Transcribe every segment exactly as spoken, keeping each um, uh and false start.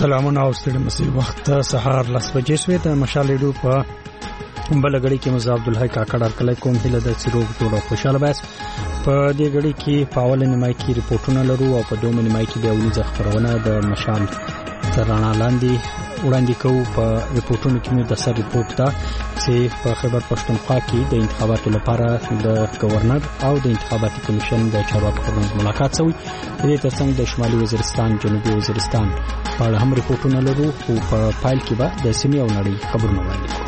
سلامونه او ستړي مسي وخت سهار لس بجې شوې د مشال ریډیو په بلګړی کې مزه عبدالحی کاکړ کله کوم هله د سیروګ ټولو خوشاله باس په دې غړي کې پاول نیمای کې ریپورتونه لرو او په دوه نیمای کې بیا ونی ځخرونه د مشال ترانه لاندې وړاندې کوو. په ریپورتونو کې مو د سر ریپورت دا چې په خیبر پښتونخوا کې د انتخاباتو لپاره د گورنر او د انتخاباتي کمیشن د چارواکو سره ملاقات شوی. د دې ترڅنګ د شمالي وزیرستان جنوبي وزیرستان په اړه هم ریپورتونه لرو او په فایل کې به د سیمې او نړۍ خبرونه وړاندې کوو.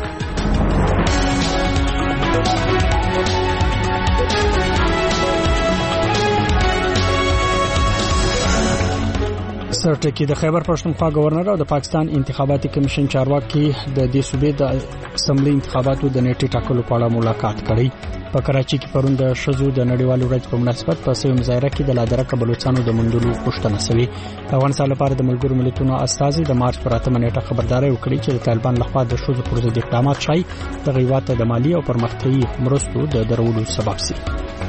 سرټکی د خیبر پښتونخوا گورنر او د پاکستان انتخاباتي کمیشن چارواکي د دې صوبې د اسمبلی انتخاباتو د نیټې ټاکلو په اړه ملاقات کړي. په کراچي کې پرون د شذو د نړیوالو ورځ په مناسبت په سوي مظاهره کې د لادرکه بلوچستانو د مندلو غوښتنه شوې. د افغانستان لپاره د ملګرو ملتونو استازي د مارچ پر اتمه نیټه خبرداري وکړي چې د طالبان لخوا د شذو پر ضد اقدامات شای د غیوات د مالی او پرمختیايي مرستو د درولو سبب شي.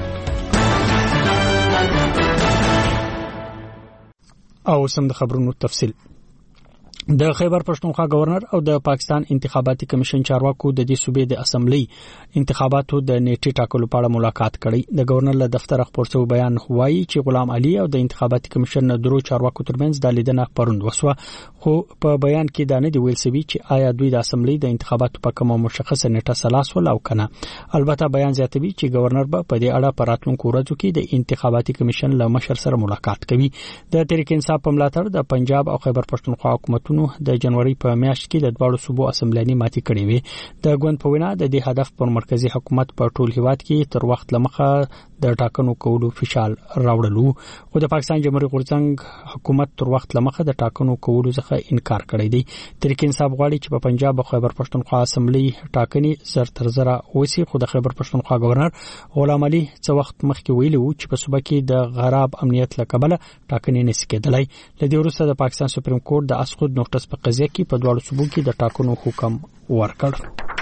او سم د خبرونو تفصیل. د خیبر پښتونخوا گورنر او د پاکستان انتخاباتي کمیشن چارواکو د دې صوبې د اسمبلی انتخاباتو د نیټې ټاکلو په اړه ملاقات کړي. د گورنر له دفتر خبر شو بیان هوایي چې غلام علي او د انتخاباتي کمیشن درو چارواکو ترمنځ د لیدنه پروند وسوه، خو په بیان کې دا نه دی ویل شوی چې آیا دوی د اسمبلی د انتخاباتو په کومه مشخصه نیټه سلاس ول او کنه. البته بیان زیاتوي چې گورنر به په دې اړه په راتلونکو ورځو کې د انتخاباتي کمیشن له مشر سره ملاقات کوي. د تحریک انصاف په ملاتړ د پنجاب او خیبر پښتونخوا حکومتونو د جنوري په میاشت کې د دوړو صوبو اسمبلیاني ماتي کړې وي. د ګوند په وینا د دې هدف پر مرکزی حکومت په ټول هیواد کې تر وخت لمخه د ټاکنو کولو فشار راوړلو، خو د پاکستان جمهوریت غورځنګ حکومت تر وخت لمخه د ټاکنو کولو څخه انکار کړی دی. تحریک انصاف غواړي چې په پنجاب او خیبر پښتونخوا اسمبلی ټاکنې زر تر زره وسی، خو د خیبر پښتونخوا گورنر غلام علي څو وخت مخکې ویلي و چې په صوبه کې د غراب امنیت لکبله ټاکنې نشي کېدلای. لدې وروسته د پاکستان سپریم کورټ د اسقط نوټس په قضیه کې په دوه صوبو کې د ټاکنو حکم ورکړ.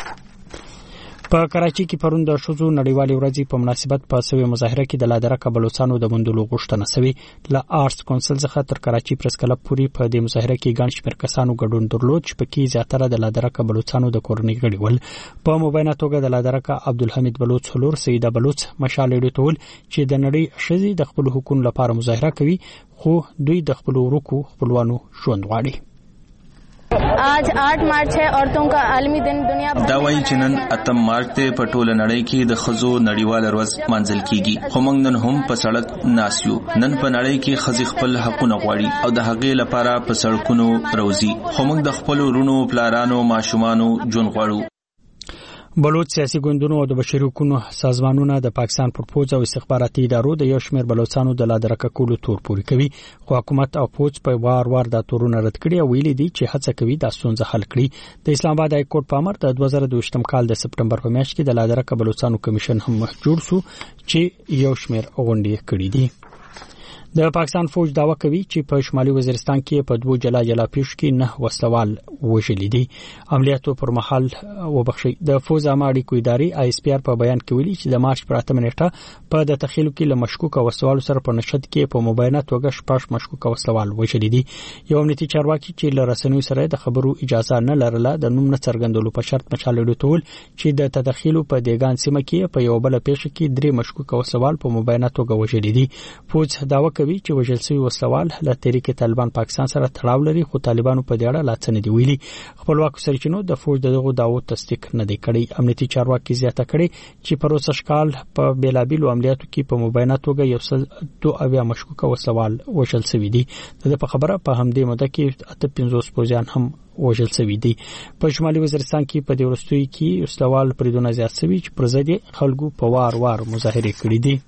په کراچي کې پرون د شذو نړیوالې ورځې په مناسبت په سوي مظاهره کې د لادرکه بلوچستانو د مندلو غوښتنه شوې. ل آرټس کونسل څخه تر کراچي پریس کلب پورې په دې مظاهره کې ګڼ شمېر کسانو ګډون درلود چې پکې زیاتره د لادرکه بلوچستانو د کورنۍ غړي ول. په مبینه توګه د لادرکه عبدالحمید بلوچ حضور سیده بلوچ مشال ډیټول چې د نړۍ شذي د خپل حقوقو لپاره مظاهره کوي، خو دوی د خپل ورکو خپلوانو ژوند غواړي. आज आठ मार्च है औरतों का आलमी दिन दुनिया دا وایي چې نن اتم مارچ ته په ټوله نړۍ کې د ښځو نړیواله ورځ مانځل کیږي، خو موږ نن هم په سړک ناسیو. نن په نړۍ کې ښځې خپل حقونه غواړي او د هغې لپاره په سړکونو روزي، خو موږ د خپل ورونو پلارانو ماشومانو ژوند غواړو. بلوچ سیاسي ګوندونو او د بشري حقوقو سازمانونو د پاکستان پر پوز او استخباراتي ادارو د یو شمېر بلوچستانو د لادرکه کولو تور پوري کوي، خو حکومت او پوز په وار وار د تورونو رد کړي او ویلي دي چې هڅه کوي د ستونزې حل کړي. د اسلام آباد های کورټ په امر د دوه زره دوه کال د سپټمبر په میاشت کې د لادرکه بلوچستانو کمیشن هم جوړ شو چې یو شمېر غونډې کړې دي. د پاکستان فوج داوا کوي چې په شمالي وزیرستان کې په دوه جلا جلا پیښ کې نه وسلوال وژلي دي. عملیاتو پر مهال وبخښي د فوج اماړي کو اداري آی اس پی آر په بیان کې ویلي چې د مارچ پر اتمه نیټه په د تخیل کې له مشکوک وسوالو سره په نشد کې په مبینه توګه شپږ مشکوک وسلوال وژلي دي. یو امنیتي چارواکي چې له رسنیو سره د خبرو اجازه نه لرله د نوم نه څرګندولو په شرط مشال ډیټول چې د تدخل په دیګان سیمه کې په یو بل پیښه کې درې مشکوک وسوال په مبینه توګه وژلي دي. فوج داوا کوي چې وژل شوی وسلوال له تحریک طالبان پاکستان سره تړاو لري، خو طالبانو په دې اړه لا څه نه دی ویلي. خپلواکو سرچینو د فوج دغه داوود تصدیق نه دی کړی. امنیتي چارواکي زیاته کړي چې پروسه شکال په بیلابیلو عملیاتو کې په مبینه توګه یو څه دوه اویا مشکوک وسلوال وژل شوی دي. د په خبره په همدې موده کې اته پنځوس پوځیان هم وژل شوی دي. په شمالي وزیرستان کې په دې ورستوي کې وسلوال پریدونه زیات شوی چې پر ضد خلکو په وار وار مظاهره کړې دي.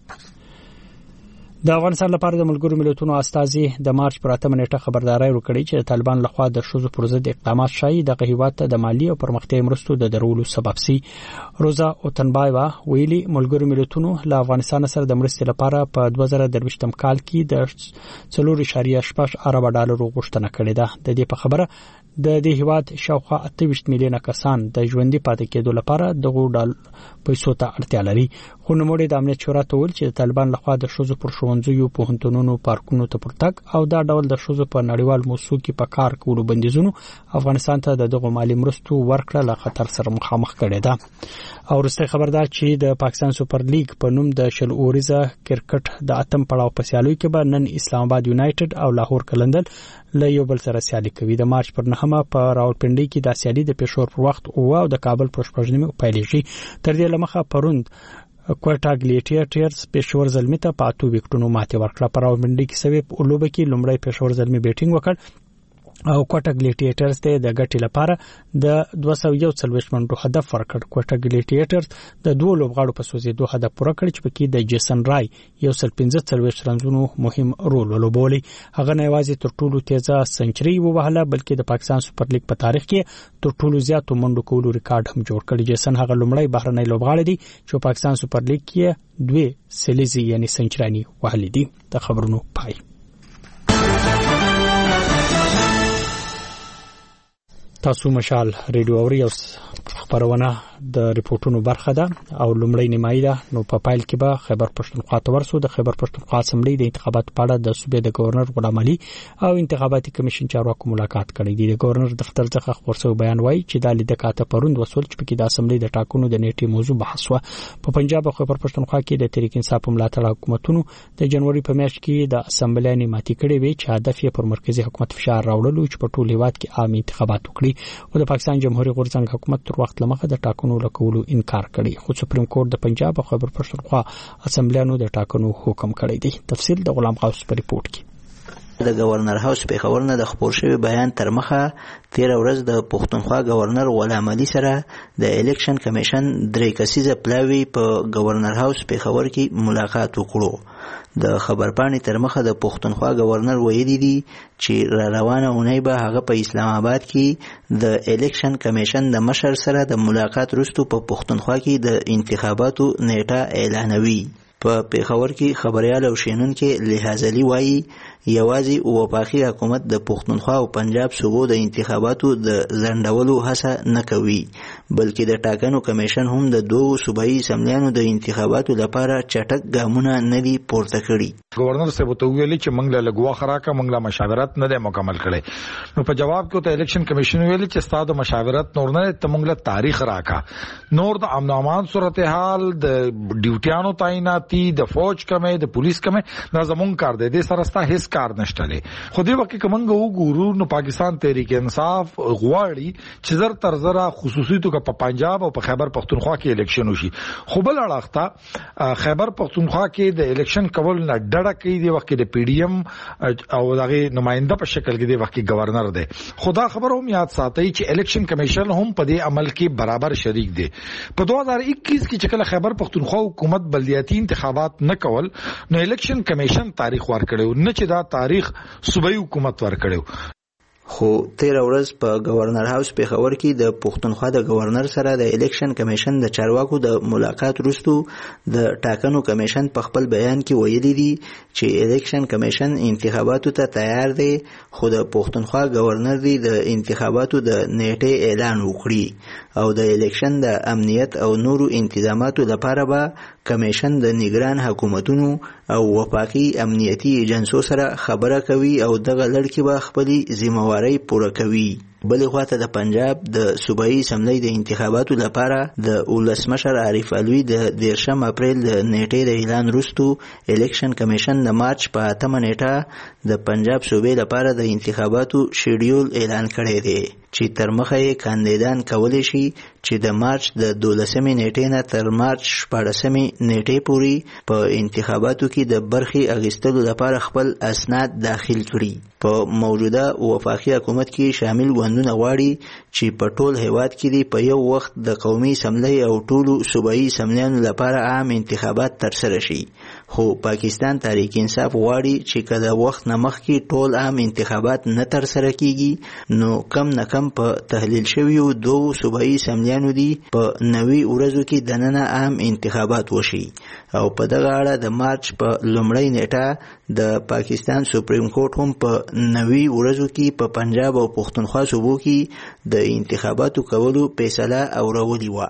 د افغانستان لپاره د ملګرو ملتونو استازي د مارچ پر اتمه نیټه خبرداري ورکړي چې طالبان لخوا د شذو پر ضد اقدامات شایي د هیواد ته د مالی او پرمختیايي مرستو د درولو سبب سي. روزا اوتنبایوا ویلي ملګرو ملتونو له افغانستان سره د مرستې لپاره په دوه زره درویشتم کال کې د څلور اعشاریه شپږ ارب ډالر غوښتنه کړې ده. د دې په خبره د دې هیواد شاوخوا اته ویشت میلیونه کسان د ژوندۍ پاتې کېدو لپاره دغه ډال پیسو ته اړتیا لري. خو نوموړي د امنیت شورا ته ویل چې د طالبان لخوا د شذو پر شوندو ښوونځیو پوهنتونونو پارکونو ته پرتګ او دا ډول د شوزو په نړیوال موسسو کې په کار کولو بندیزونو افغانستان ته دغه مالی مرستو ورکړه له خطر سره مخامخ کړي ده. او وروسته خبر ده چې د پاکستان سپر لیګ په نوم د شل اوریزه کرکټ د اتم پړاو په سیالیو کې به نن اسلام آباد یونایټډ او لاهور قلندر له یو بل سره سیالي کوي. د مارچ پر نهمه په راولپنډي کې د سیالي د پېښور پر وخت او او د کابل پر شپږنیمه پیلېږي. تر دې لمخه پروند کوټا ګلیټیټرز پېښور زلمی ته په اتو وکټونو ماتې ورکړه. په راولپنډي کې سوي په لوبه کې لومړی پېښور زلمی بیټینګ وکړ او کوټا ګلیټیټرز ته د ګټې لپاره د دوه سوه یو څلوېښت منټو هدف ورکړ. کوټا ګلیټیټرز د دوه لوبغاړو په سوزېدو هدف پوره کړ چې پکې د جیسن رای یو سل پنځه څلوېښت رنزونو مهم رول ولوبولی. هغه نه یوازې تر ټولو تیزه سنچري ووهله بلکې د پاکستان سپر لیګ په تاریخ کې تر ټولو زیاتو منډو کولو ریکارډ هم جوړ کړ. جیسن هغه لومړی بهرنی لوبغاړی دی چې پاکستان سپر لیګ کې دوه سلیزي یعنی سنچرانی وهلې دي. د خبرونو پای. تاسو مشال ریډیو اوري او خبرونه د ریپورتونو برخه ده او لومړی نیمایي ده. نو په پایل کې به خیبر پښتونخوا ته ورسو. د خیبر پښتونخوا اسمبلی د انتخاباتو په اړه د صوبې د گورنر غلام علي او انتخاباتي کمیشن چارواکو ملاقات کړی دی. د گورنر دفتر څخه خبر شوی بیان وایي چې د لیدو کاته پروند وسول چې په کې د اسمبلی د ټاکنو د نیټې موضوع بحث و. په پنجاب او خیبر پښتونخوا کې د تحریک انصاف ملاتړ حکومتونو د جنوري په میاشت کې د اسمبلی نیماتي کړي وي چې هدف یې پر مرکزی حکومت فشار راوړل چې په ټول هیواد کې عام انتخابات وکړي. او د پاکستان جمهوریت غورځنګ حکومت تر وخت لمخه د ټاکنو لکولو انکار کړي. خو سپریم کورټ د پنجاب او خیبر پښتونخوا اسمبلیانو د ټاکنو حکم کړی دی. تفصیل د غلام غوث په ریپورت کې. د گورنر هاوس پېښور نه د خبر شوی بیان تر مخه تیر ورځ د پښتونخوا گورنر غلام علي سره د الیکشن کمیشن درې کسیزه پلاوی په گورنر هاوس پېښور کې ملاقات وکړو. د خبرپاڼې تر مخه د پښتونخوا گورنر ویلي دي چې را روانه اونۍ به هغه په اسلام آباد کې د الیکشن کمیشن د مشر سره د ملاقات وروسته په پښتونخوا کې د انتخاباتو نیټه اعلانوي. په پېښور کې خبريال او شینونکو لحاظ علي وایي یوازې وفاقي حکومت د پښتونخوا او پنجاب صوبو د انتخاباتو د ځنډولو هڅه نه کوي بلکې د ټاکنو کمیشن هم د دوه صوبایي اسمبلیانو د انتخاباتو لپاره چټک ګامونه نه دي پورته کړي. گورنر صاحب ته ویلي چې موږ له لګوا خراکه موږ له مشاورت نه دی مکمل کړي. نو په جواب کې ته الیکشن کمیشن ویلي چې ستاسو مشاورت نور نه ته موږ له تاریخ راکا نور د امن امان صورتحال د ډیوټیانو تعیناتي د فوج کمه د پولیس کمه دا زمون کار دی. د سرستا هیڅ کار نشته دی. خو دې وخت کې موږ وګورو نو پاکستان تحریک انصاف غواړي چې زر تر زره خصوصي توګه په پنجاب او په خیبر پښتونخوا کې الیکشن وشي. خو بل اړخته خیبر پښتونخوا کې د الیکشن کول نه ډډه کوي. د وخت کې د پی ډی ایم او دغه نماینده په شکل کې د وخت کې گورنر دی. خدا خبر هم یاد ساتي چې الیکشن کمیشن هم په دې عمل کې برابر شریک دی. په دوه هزار اکیس کې چې کله خیبر پښتونخوا حکومت بلدیاتي انتخابات نه کول نو الیکشن کمیشن تاریخ ورکړو نه چې دا تاریخ صوبایي حکومت ورکړو. خو تیر ورځ په گورنر هاوس پېښور کې د پښتونخوا د گورنر سره د الیکشن کمیشن د چارواکو د ملاقات وروسته د ټاکنو کمیشن په خپل بیان کې ویلي دي چې الیکشن کمیشن انتخاباتو ته تیار دی خو د پښتونخوا گورنر دی د انتخاباتو د نیټې اعلان وکړي او د الیکشن د امنیت او نورو انتظاماتو لپاره به کمیشن د نگران حکومتونو او وفاقي امنیتي ایجنسو سره خبره کوي او دغه لړ کې به خپل ذمہواری پوره کوي. بلې خواته د پنجاب د صوبایي اسمبلی د انتخاباتو لپاره د ولسمشر عارف علوي د دیرشم اپریل د نیټې د اعلان وروسته الیکشن کمیشن د مارچ په اتمه نیټه د پنجاب صوبې لپاره د انتخاباتو شیډیول اعلان کړی دی چې تر مخه یې کاندیدان کولی شي چې د مارچ د دولسمې نیټې نه تر مارچ شپاړسمې نیټې پورې په انتخاباتو کې د برخې اخیستلو لپاره خپل اسناد داخل کړي. په موجوده وفاقي حکومت کې شامل ګوندونه غواړي چې په ټول هیواد کې په یو وخت د قومي اسمبلی او ټولو صوبایي اسمبلیانو لپاره عام انتخابات ترسره شي. خو پاکستان تحریک انصاف غواړي چې کله وخت نه مخکې ټول عام انتخابات نه ترسره کیږي نو کم نه کم په تحلیل شویو دوه صوبایي اسمبلیانو دي په نوي ورځو کې دننه عام انتخابات وشي. او په دغه اړه د مارچ په لومړۍ نیټه د پاکستان سپریم کورټ هم په نوي ورځو کې په پنجاب او پښتونخوا صوبو کې د انتخاباتو کولو فیصله اورولې وه.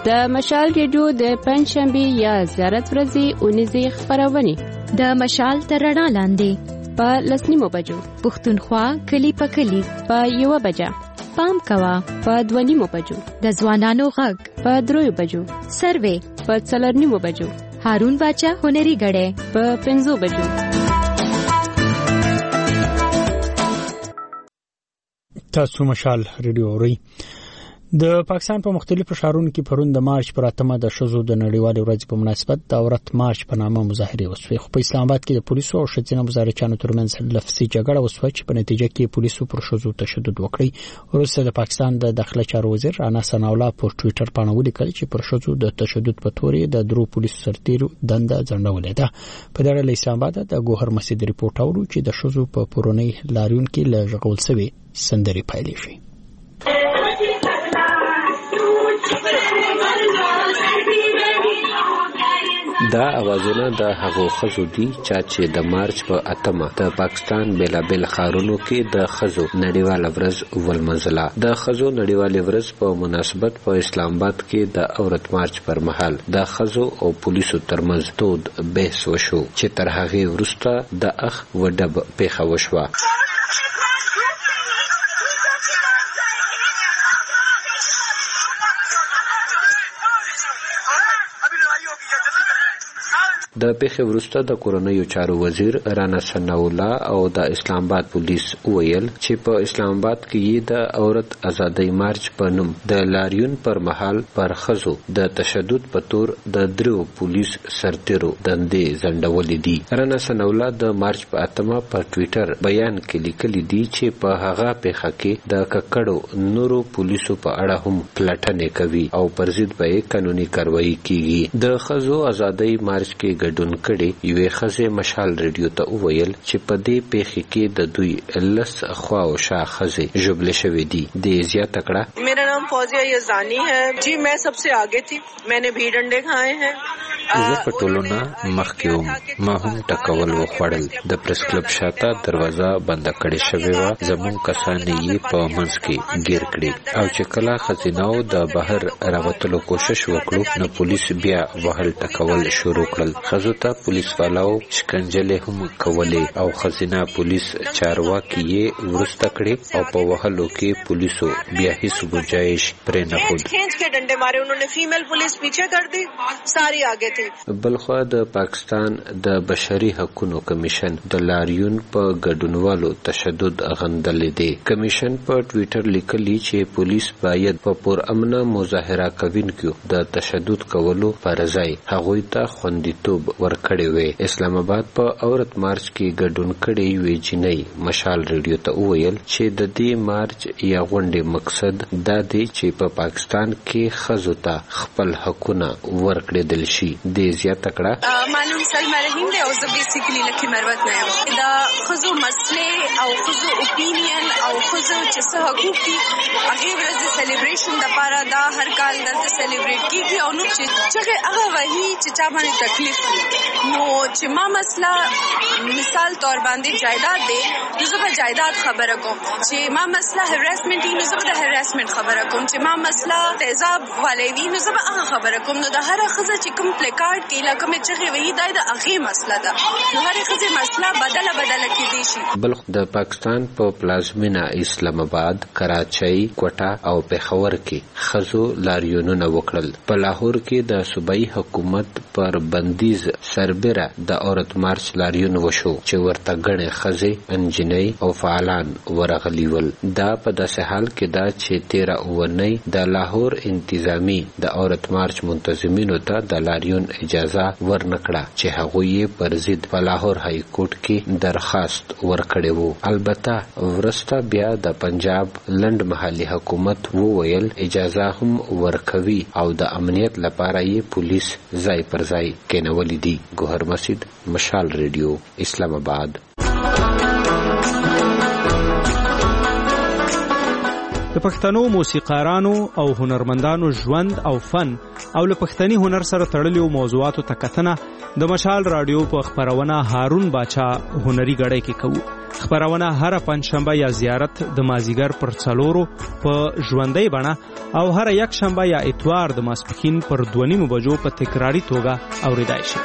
د مشال ریډیو د پنځشنبه یا زیارت ورځې اونیزه خبرونه د مشال تر رڼا لاندې په لسنیمو بجو پښتونخوا کلی په کلی په یو بجه پام کوا په دونیمو بجو د ځوانانو غږ په دریو بجو سروې په څلورنیمو بجو هارون باچا هنري غړې په پنځو بجو. تاسو مشال ریډیو اورئ. د پاکستان په مختلفو ښارونو کې پرون د مارچ پر اتمه د ښځو د نړیوالې ورځې په مناسبت د عورت مارچ په نامه مظاهره وشوه. خو په اسلام آباد کې د پولیسو او ښځینه مظاهرچیانو ترمنځ لفظي جګړه وشوه چې په نتیجه کې پولیسو پر ښځو تشدد وکړي. وروسته د پاکستان د داخله چارو وزیر رانا ثناء الله په ټوئیټر باندې ولیکل چې پر ښځو د تشدد په تورې د درو پولیسو سرتیرو دنده ځنډولې ده. په دغه له اسلام آباد د ګوهر مسجد ریپورت اورو چې د ښځو په پورونی لاریون کې له ژغول سوي سندري پایلې شي. دا اوازونه د هغو ښځو دي چې د مارچ په اتمه د پاکستان بیلابل ښارونو کې د ښځو نړیواله ورځ ولمنځله. د ښځو نړیواله ورځ په مناسبت په اسلام آباد کې د عورت مارچ پر مهال د ښځو او پولیسو ترمنځ تود بحث وشو چې تر هغې وروسته د اخ و ډب پیښه وشوه. د پیښې وروسته د کورنیو چارو وزیر رانا ثناء الله او د اسلام آباد پولیس ویل چې په اسلام آباد کې د عورت ازادۍ مارچ په نوم د لاریون پر مهال پر ښځو د تشدد په تور د درو پولیس سرتیرو دندې ځنډولې دي. رانا ثناء الله د مارچ په اتمه په ټوئیټر بیان کې لیکلي دي چې په هغه پیښه کې د ککړو نورو پولیسو په اړه هم پلټنې کوي او پر ضد به قانوني کاروایی کیږي. د ښځو ازادۍ مارچ کې ګډون کړي یوې ښځې مشال ریډیو ته وویل چې په دې پیښې کې د دوی لس خوا او شا ښځې ژوبلې شوې دي. دې زیاته کړه میرا نام فوزیہ یزدانی ہے. جی میں سب سے آگے تھی. میں نے بھی ڈنڈے کھائے ہیں. زه په ټولونه مخکې وم. ما هم ټکول وخوړل. د پریس کلب شاته دروازه بنده کړې شوې وه. زموږ کسان یې په منځ کې ګیر کړي او چې کله ښځیناو د بهر راوتلو کوشش وکړو نو پولیس بیا وهل ټکول شروع کړل. ښځو ته پولیس والاو شکنجلې هم کولې او ښځینه پولیس چارواکي یې وروسته کړې او په وهلو کې پولیسو بیا هیڅ گنجائش پرې نه ښود. کھینچ کے ڈنڈے مارے انہوں نے. فیمیل پولیس پیچھے کر دی, ساری آگے تھی. بلخوا د پاکستان د بشري حقوقو کمیشن د لاریون په ګډونوالو تشدد غندلې دی. کمیشن په ټوئیټر لیکلی چې پولیس باید په پور امنه مظاهره کوونکو د تشدد کولو پر ځای هغوی ته خوندیتوب ورکړی وي. اسلام آباد په عورت مارچ کې ګډون کړي وی جنۍ مشال ریډیو ته وویل چې د دې مارچ یا غونډې مقصد دا دی چې په پاکستان کې ښځو ته خپل حقونه ورکړل شي. دې زیاته کړه معلوم سلمہ رحیم دی او زه بیسیکلی لکه مروت نه یم. دا ښځو مسلې او ښځو اپینین او ښځو چې څه حقوق دي هغې ورځې سیلیبریشن دپاره دا هر کال دلته سیلیبریټ کېږي او نو چې چغې هغه وهي چې چا باندې تکلیف نو چې ما مسله مثال طور باندې جایداد دی نو زه به جایداد خبره کوم. چې ما مسله هراسمنټ وي نو زه به د هراسمنټ خبره کوم. چې ما مسله تیزاب والی وي نو زه به هغه خبره کوم. نو د هره ښځه چې کوم پلیکارډ کې لا کومې چغې وهي دا د هغې مسله ده. نو هرې ښځې مسله بدله بدله کېدی شي. بلخ د پاکستان په پلازمینه اسلام آباد، کراچۍ، کوټه او پېښور کې ښځو لاریونونه وکړل. په لاهور کې د صوبایي حکومت پر بندیز سربېره د عورت مارچ لاریون وشو چې ورته ګڼې ښځې، انجنۍ او فعالان ورغلي ول. دا په داسې حال کې ده چې تېره اونۍ د لاهور انتظامي د عورت مارچ منتظمینو ته د لاریون اجازه ورنکړه چې هغوی یې پر ضد په لاهور های کورټ کې درخواست ورکړی وو. البته ورسته بیا د پنجاب لنډ محلي حکومت وویل اجازه هم ورکوي او د امنیت لپاره یې پولیس ځای پر ځای کېنولي دي. ګوهر مسجد، مشال ریډیو، اسلام آباد. د پښتنو موسیقارانو او هنرمندانو ژوند او فن او له پښتني هنر سره تړلو موضوعاتو ته کتنه د مشال رادیو په خبرونه هارون باچا هنري غړی کې کوو. خبرونه هر پنځشنبه یا زیارت د مازیګر پر څلورو په ژوندۍ بڼه او هر یک شنبه یا اتوار د ماسپښین پر دوه نیمو بجو په تکراري توګه اوریدای شي.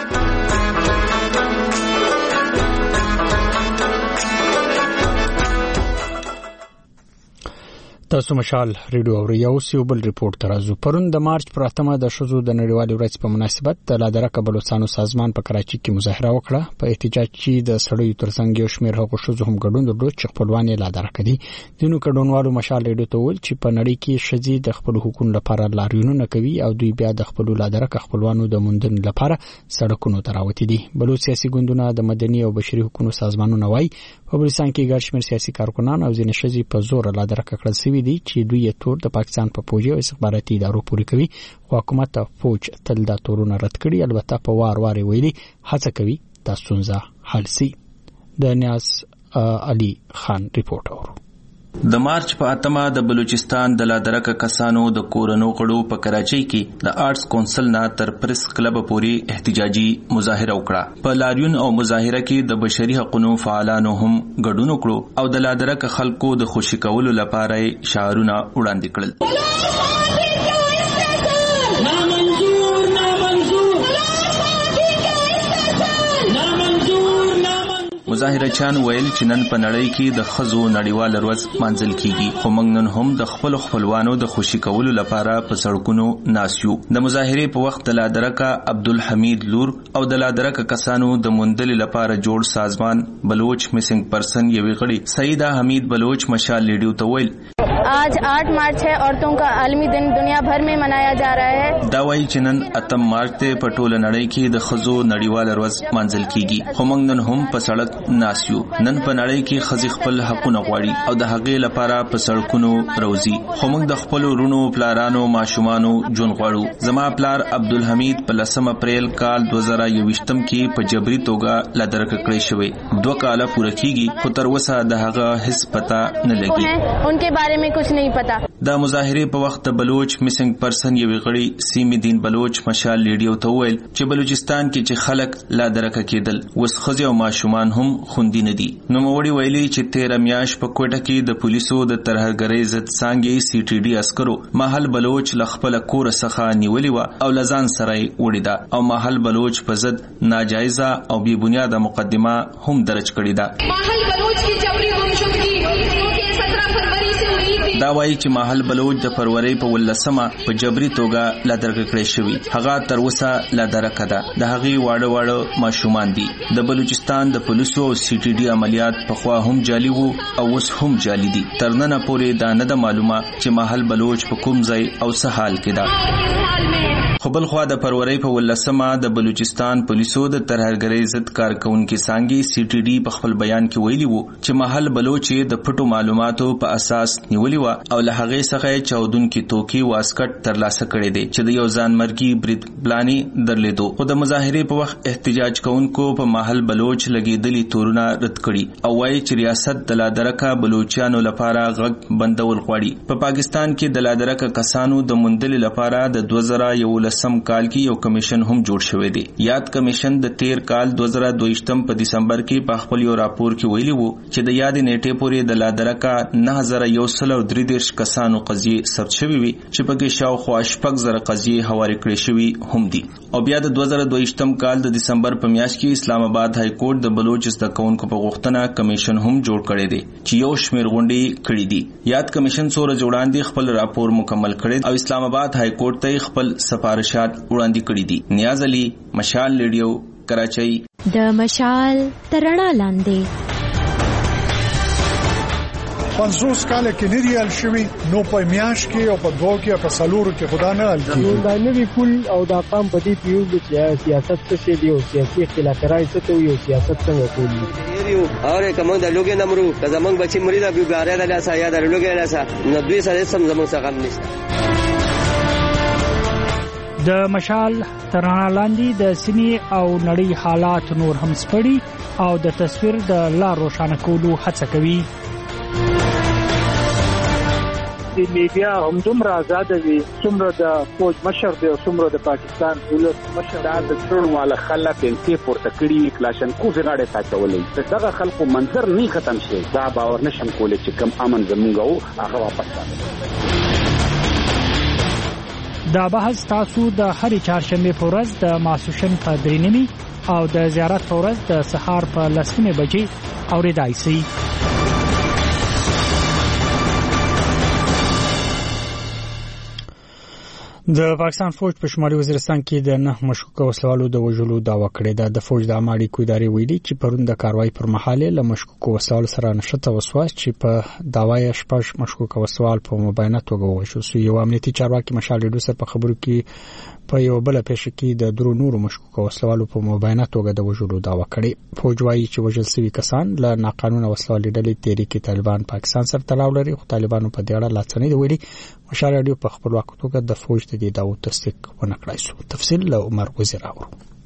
تاسو مشال ریډیو اوري او سی بل ریپورت ترازو پرون د مارچ پر اتمه د شذو د نړیوالې ورځ په مناسبت د لادرکه بلوچستان سازمان په کراچي کې مظاهره وکړه. په احتجاج کې د سړیو ترڅنګ یو شمېر هغو شذو هم ګډون درلود چې خپلوان یې لادرکه دي. دینو کډونوالو مشال ریډیو ته ویل چې په نړۍ کې شذي د خپل حقوقو لپاره لاریونونه کوي او دوی بیا د خپل لادرکه خپلوانو د موندنې لپاره سړکونو ته راوتي دي. بلوچ سیاسي ګوندونه د مدني او بشري حقوقو سازمانونو وايي په بلوچستان کې ګڼ شمېر سیاسي کارکونان او ځینې شذي په زور لادرکه کړل شوي دي چې دوی تور د پاکستان په پوجي او استخباراتي ادارو پوري کوي. حکومت او فوج تل دا تورونه رد کړي، البته په وار وار ویلي هڅه کوي تاسو څنګه حل سي. د نیاز علي خان ریپورت اورو. د مارچ په اتمه د بلوچستان د لادرکه کسانو د کورونو غړو په کراچۍ کې د آرټس کونسل نه تر پریس کلب پورې احتجاجي مظاهره وکړه. په لاریون او مظاهره کې د بشري حقوقو فعالانو هم ګډون وکړو او د لادرکه خلکو د خوشی کولو لپاره شعارونه وړاندې کړل. مظاهره چان ویل چې نن په نړۍ کې د خزو نړیوال ورځ مانځل کیږي، خو موږ نن هم د خپل خپلوانو د خوشی کولو لپاره په سړکونو ناسیو. د مظاهره په وخت د لادرکه عبدالحمید لور او د لادرکه کسانو د موندل لپاره جوړ سازمان بلوچ میسنګ پرسن یوې غړي سیدہ حمید بلوچ مشال ریډیو ته ویل आज आठ मार्च है, औरतों का आलमी दिन दुनिया भर में मनाया जा रहा है. دا وایي چې نن اتم مارچ ته په ټوله نړۍ کې د خزو نړیوال ورځ مانځل کیږي، خو موږ نن هم په سړک ناسیو. نن په نړۍ کې خزي خپل حقونه غواړي او د هغې لپاره په سړکونو روزي، خو موږ د خپل ورونو پلارانو ماشومانو جون غواړو. زما پلار عبدالحمید په لسم اپریل کال دوه زره یوویشتم کې په جبري توګه لادرکه کړی شوی. دوه کاله پوره کیږي خو تر اوسه د هغه هیڅ پتا نه لګي. उनके बारे में कुछ नहीं पता. د مظاهره په وخت بلوچ میسنګ پرسن یوې غړي سیمی دین بلوچ مشال ریډیو ته ویل چې بلوچستان کې چې خلک لادرکه کېدل وس خزي او ماشومان هم خوندي نه دي. نو موړي ویلي چې تیرا میاش په کوټه کې د پولیسو د ترهګرۍ ضد څنګه سی ټي ډي عسکرو محل بلوچ لخپل کور څخه نیولې و او لزان سره وړي دا او محل بلوچ په ضد ناجایزه او بی بنیاده مقدمه هم درج کړې ده. محل بلوچ کی جبری گمشدگی سترہ فروری سے ہوئی تھی. دا وایي چې محل بلوچ د فروری په ولسمه په جبري توګه لادرکه کړی شوی. هغه تر اوسه لادرکه ده. د هغې واړه واړه ماشومان دي. د بلوچستان د پولیسو او سی ټي ډي عملیات په خوا هم جعلي وو او اوس هم جعلي دي. تر ننه پورې دا نه ده معلومه چې محل بلوچ په کوم ځای او څه حال کې ده. خو بل خوا د فروری په ولسمه د بلوچستان پولیسو د ترهګرۍ ضد کارکونکو څنګه سی ټي ډي په خپل بیان کې ویلي وو چې محل بلوچ د پټو معلوماتو په اساس نیولې و او له هغې څخه چودونکو توکي واسکټ ترلاسه کړي دي چې د یو ځانمرګي برید پلاني درلیدو. خو د مظاهره په وخت احتجاج کوونکو په محل بلوچ لګیدلي تورونه رد کړي او وايي چې ریاست د لادرکه بلوچیانو لپاره غږ بندول غواړي. په پاکستان کې د لادرکه کسانو د موندل لپاره د دوه زره یولسم کال کې یو کمیشن هم جوړ شوی دی. یاد کمیشن د تیر کال دوه زره دویشتم په دسمبر کې په خپل یو راپور کې ویلي وو چې د یاد نیټه پورې د لادرکه نه هزار یو سل او درې دیرش کسانو قضیې ثبت شوی وي چې پکې شاوخوا شپږ زره قضیې حواله کړې شوی هم دي. او بیا د دوه زره دویشتم کال د دسمبر په میاشت کې اسلام آباد های کورټ د بلوچ زده کوونکو په غوښتنه کمیشن هم جوړ کړی دی چې یو شمېر غونډې کړې دي. یاد کمیشن څو ورځې وړاندې خپل راپور مکمل کړی او اسلام آباد های کورټ ته خپل سفارشات وړاندې کړي دي. نیاز علي مشال ریډیو کراچۍ. د مشال ترڼا لاندې پنځوس کاله کې نه دی حل شوی، نو په میاش کې او په دوه کې په سلورو کې خدا نه حل کیږي. دا نوی پول او دا قام په دې پیو چې سیاست څه دی او سیاسي اختلاف راځي څه ته یو سیاست څنګه کوي یو اوره کوم د لوګي نمرو که زمونږ بچی مریض ابو غاره د لاسه یا د لوګي لاسه نو دوی سره سم زمونږ څخه غم نشته. د مشال ترانه لاندې د سیمې او نړۍ حالات نور هم سپړي او د تصویر د لار روښانه کولو هڅه کوي. چې میډیا همدومره آزاد وي څومره د فوج مشر دی او څومره د پاکستان ولس مشر دا د ټول والا خلک انته پورته کړي کلاشنکوف غاړه ساتولې دغه خلکو منظر نه ختم شي دا باور نشم کولای چې کم امن زمونږ او هغه واپس راځي. دا بحث تاسو د هرې چهارشنبه په ورځ د ماسوشن په درې نیمې او د زیارت په ورځ د سهار په لسمه بجې اوریدای شئ. د پاکستان فوج په شمالي وزیرستان کې د نه مشکوک وسلوالو د وژلو دعوا کړې ده. د فوج د اماري کویداري ویلي چې پرون د کاروایی پر مهال له مشکوک وسلوال سره نشته وسواس چې په داوای شپږ مشکوک وسوال په مباینه توګه وشو. سو یو امنیتي چارواکي مشال ډیډو سره په خبرو کې په یو بل پېښه کې د درو نورو مشکوک وسلوالو په مباینه توګه د وژلو دعوا کړې. فوج وايي چې وژل شوي کسان له ناقانونه وسلوالي ډلې تحریک طالبان پاکستان سره تړاو لري خو طالبانو په دې اړه لا څه نه ویلي. مشال ډیډو په خپل وخت توګه د فوج د دې دعوو تصدیق ونه کړای شو. تفصیل له عمر وزیر اورو.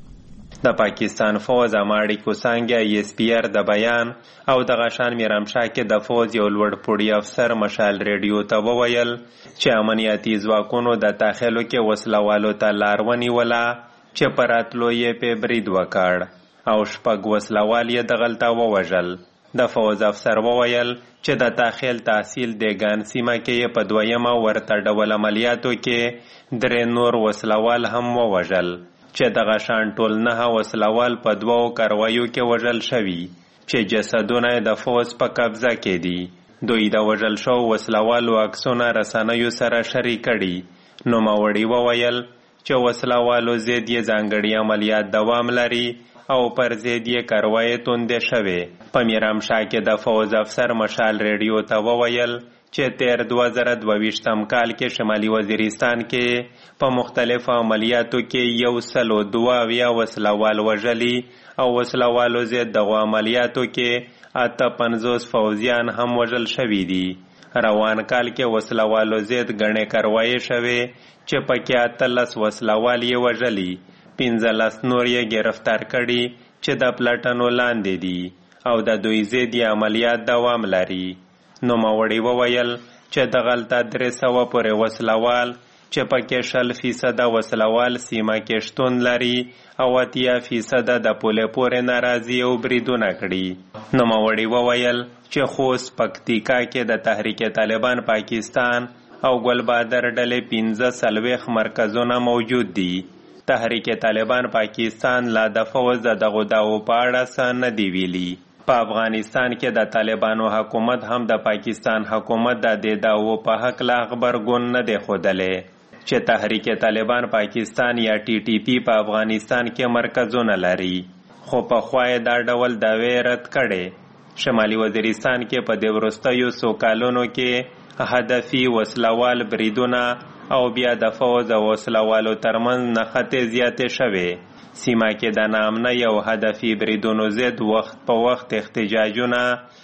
د پاکستان فوج اماړي کوسانګیا ایس پی آر د بیان او د غشان میرامشاه کې د فوج یو لوړ پوړی افسر مشال ریډیو ته وویل چې امنیتي ځواکونو د داخلو کې وسلوالو ته لارونی ولا چې پراتلو یې په برید وکړ او شپږ وسلوال یې دغلته ووژل. د فوج افسر وویل چې د داخل تحصیل د ګان سیمه کې په دویمه ورته ډول عملیاتو کې درې نور وسلوال هم ووژل چې د غشان ټول نه وسلوال په دوو کاروایو کې وژل شوي چې جسدونه د فوج په قبضه کې دي. دوی د وژل شو وسلوالو عکسونه رسنیو سره شریک کړي. نوموړي وویل چې وسلوالو ضد یې ځانګړي عملیات دوام لري او پر ضد یې کاروایی توندې شوې. په میرامشاه کې د فوج افسر مشال ریډیو ته وویل چې تیر دوه زره دوه ویشتم کال کې شمالي وزیرستان کې په مختلفو عملیاتو کې یو سل او دوه اویا وسلوال وژلي او وسلوالو ضد دغو عملیاتو کې اته پنځوس فوجیان هم وژل شوي دي. روان کال کې وسلوالو ضد ګڼې کاروایی شوې چې پکې اتلس وسلوال یې وژلي، پنځلس نور یې گرفتار کړي چې د پلټنو لاندې دي او د دوی ضد عملیات دوام لري. نوموړي وویل چې دغلته درې سوه پورې وسلوال چې پکې شل فیصده وسلوال سیمه کې شتون لري او اتیا فیصده د پولې پورې ناراضي او بریدونه کړي. نوموړي وویل چې خوست پکتیکا کې د تحریک طالبان پاکستان او ګل بادر ډلې پنځه څلوېښت مرکزونه موجود دي. تحریک طالبان پاکستان لا د فوج د دغو دعوو په اړه څه نه دي ویلي. په افغانستان کې د طالبانو حکومت هم د پاکستان حکومت د دې دعوو په هکله خبرګون نه دی ښودلی چې تحریک طالبان پاکستان یا ټي ټي پي په افغانستان کې مرکزونه لري، خو پخوا یې دا ډول دعوې رد کړې. شمالي وزیرستان کې په دې وروستیو څو کالونو کې هدفي وسلوال بریدونه او بیا د فوج او وسلوالو ترمنځ نښتې زیاتې شوې. سیمه کې د ناامنۍ او هدفي بریدونو ضد وخت په وخت احتجاجونه،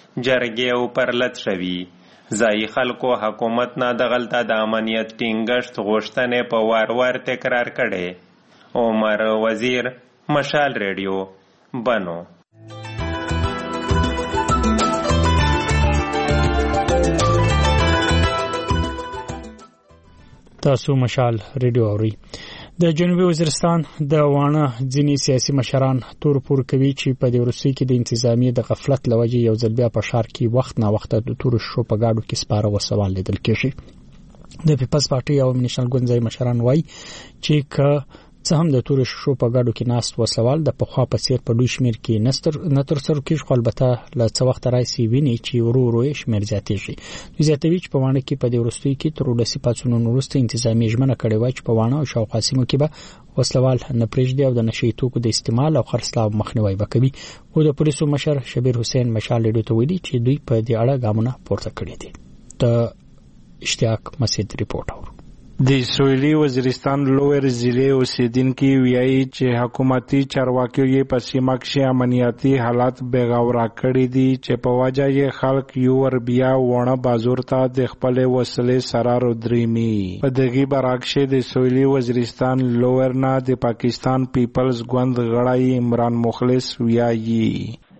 جرګې او پرلت شوي. ځایي خلکو حکومت نه دغلته د امنیت ټینګښت غوښتنې په وار وار تکرار کړې. عمر وزیر، مشال ریډیو، بنو. تاسو مشال ریډیو اورئ. د جنوبي وزیرستان د وانه ځینی سیاسي مشران تور پور کوي چې په دې ورسې کې د انتظامی د غفلت لوجې یو ځل بیا په شهر کې وخت نه وخت د تور شو په گاډو کې سپاره وسوال لیدل کېږي. د پیپلز پارټي او نېشنل ګوند مشران وایي چې ک څه هم د تور شو په گاډو کې ناست وسوال د پخوا په څیر په لوی شمیر کې نستر نتر سر کې خو البته له څه وخت راځي ویني چې ورو ورو یې شمیر زیاتېږي. زیاتوي چې په وانه کې په دې ورستوي کې تر ولسی پاتونو وروسته انتظامی ژمنه کړې وای چې په وانه او شاوخوا سیمو کې به وسلوال نه پرېږدي او د نشي توکو د استعمال او خرڅلاو مخنیوي وکړي. او د پولیسو مشر شبیر حسین مشال ډیډو ته ویلي چې دوی په دې اړه ګامونه پورته کړي دي. د اشتیاق مسجد ریپورت اورو. د سویلي وزیرستان لویر ضلع اوسیدونکي وایي چې حکومتي چارواکي یې په سیمه کې امنیتي حالات بېغوره کړي دي چې په وجه یې خلک یو ور بیا ونه بازار ته د خپل وسلې سره رودريمي. په دغه برعکس د سویلي وزیرستان لویر نه د پاکستان پیپلز ګوند غړی عمران مخلص وایي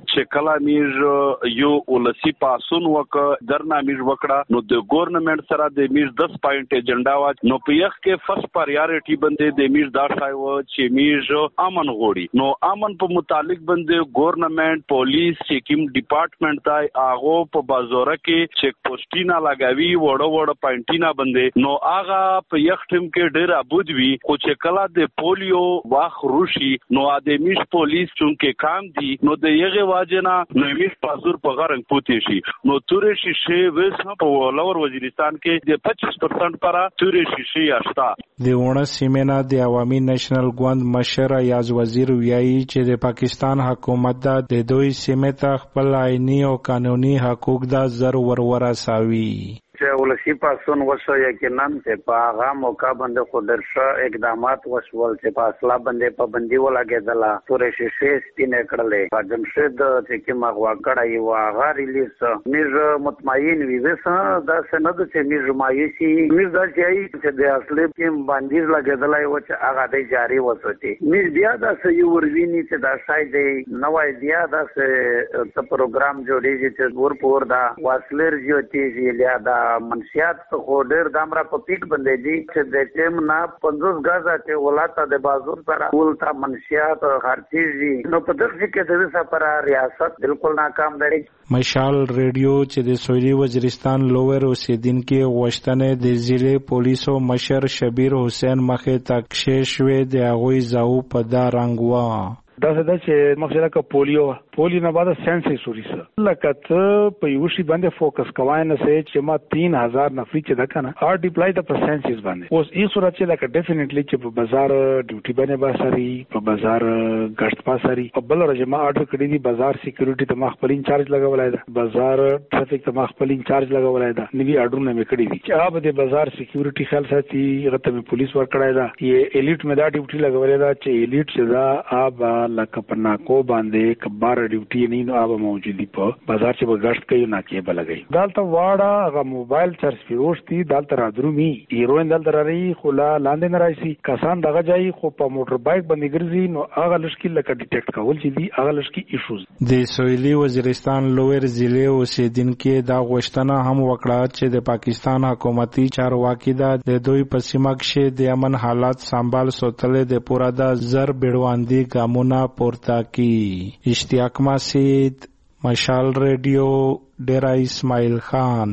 چې کله میږ یو ولسی پاسون وک درنا میږ وکړه نو د ګورنمنت سره د میږ دس پوینټ ایجنډا وا نو په یخ کې فرست پرایورټي باندې د میږ دا شایو چې میږ امن غوړي نو امن په متعلق باندې ګورنمنت پولیس سکیم ډپارټمنٹ تای اغه په بازار کې چیک پوسټینا لګاوي وړو وړو پوینټینا باندې نو اغه په یخ ټیم کې ډیر ابود وی خو چې کله د پولیو واخ روشي نو د میږ پولیس چونکه کام دي نو د یغه واجنا نو میږ پازور په غرنګ پوتې شي نو تورې شیشه وس په لور وزیرستان کې د پچیس پرسنټ پر تورې شیشه آشتا د ونه سیمنا د عوامي نېشنل ګوند مشر یاز وزیر ویایي چې د پاکستان حکومت د دوی سیمه ته خپل آئینی او قانوني حقوق د زر ورورا ساوي چې ولسی پاسون وشو یقینا چې په هغه موقع باندې خو درشه اقدامات وشول چې په اصله باندې پابندي ولګېدله تورې شیشې سپینې کړلې په جمشید چې کوم هغه کړی و هغه ریلیز موږ مطمئن وي وسه دا سند چې موږ مایوسي موږ دا چې د اصلي کې باندې لګېدلای و چې هغه د جاری وساتي موږ بیا دا سې ورویني چې دا شاید نوای بیا دا سې پروګرام جوړیږي چې ور پور دا واسلر جوړیږي لیا دا منشیات خو ډېر دامره په پیک باندې دي چې د ټیم نه پنځوس غزا چې ولاته د بازار سره ولتا منشیات خرچيږي نو په دغه کې د سفر ریاست بالکل ناکام دی مشال ریډیو چې د سویلي وزیرستان لوور اوسیدونکو غوښتنې د ضلع پولیسو مشر شبیر حسین مخې تک شوې د هغوی زاو په دا رنګ وا دا څه د چې مخکې لکه پولیو پولیو نه بعد سنسس ورسه لکه ته په یو شی باندې فوکس کوای نه سې چې ما تین هزار نفری چې دا کنه ار ډیپلای د پرسنټیج باندې اوس ای صورت چې لکه ډیفینیټلی چې په بازار ډیوټي باندې باسري په بازار غشت پاسري په بل ورځ ما آرډر کړی دی بازار سکیورټي ته مخ پر انچارج لګولای دا بازار ټرافیک ته مخ پر انچارج لګولای دا نوی آرډرونه مې کړی دي چې هغه د بازار سکیورټي خیال ساتي غته پولیس ور کړای دا یې الیټ مې دا ډیوټي لګولای دا چې الیټ چې دا اب لکه پناکو باندې کبار ډیوټي نه نو اب موجودي په بازار چې بغشت کوي نه کې بلګي دالته واړه هغه موبایل چارج فیروش دي دالته رادرومي هیروین دالته راري خلا لاندې نه راشي کسان دغه ځای خو په موټر بایک باندې ګرځي نو هغه لشکې لکه ډیټیکټ کول چې دي هغه لشکې ایشوز د سویلي وزیرستان لوور ضلع اوسیدونکو دا غوښتنه هم وکړه چې د پاکستان حکومتي چارواکي د دوی په سیمه کې د امن حالات سنبال ساتلې د پورا د زر بیړواندي ګامونه پورته کی اشتیاق مسید مشال ریډیو ډیرا اسماعیل خان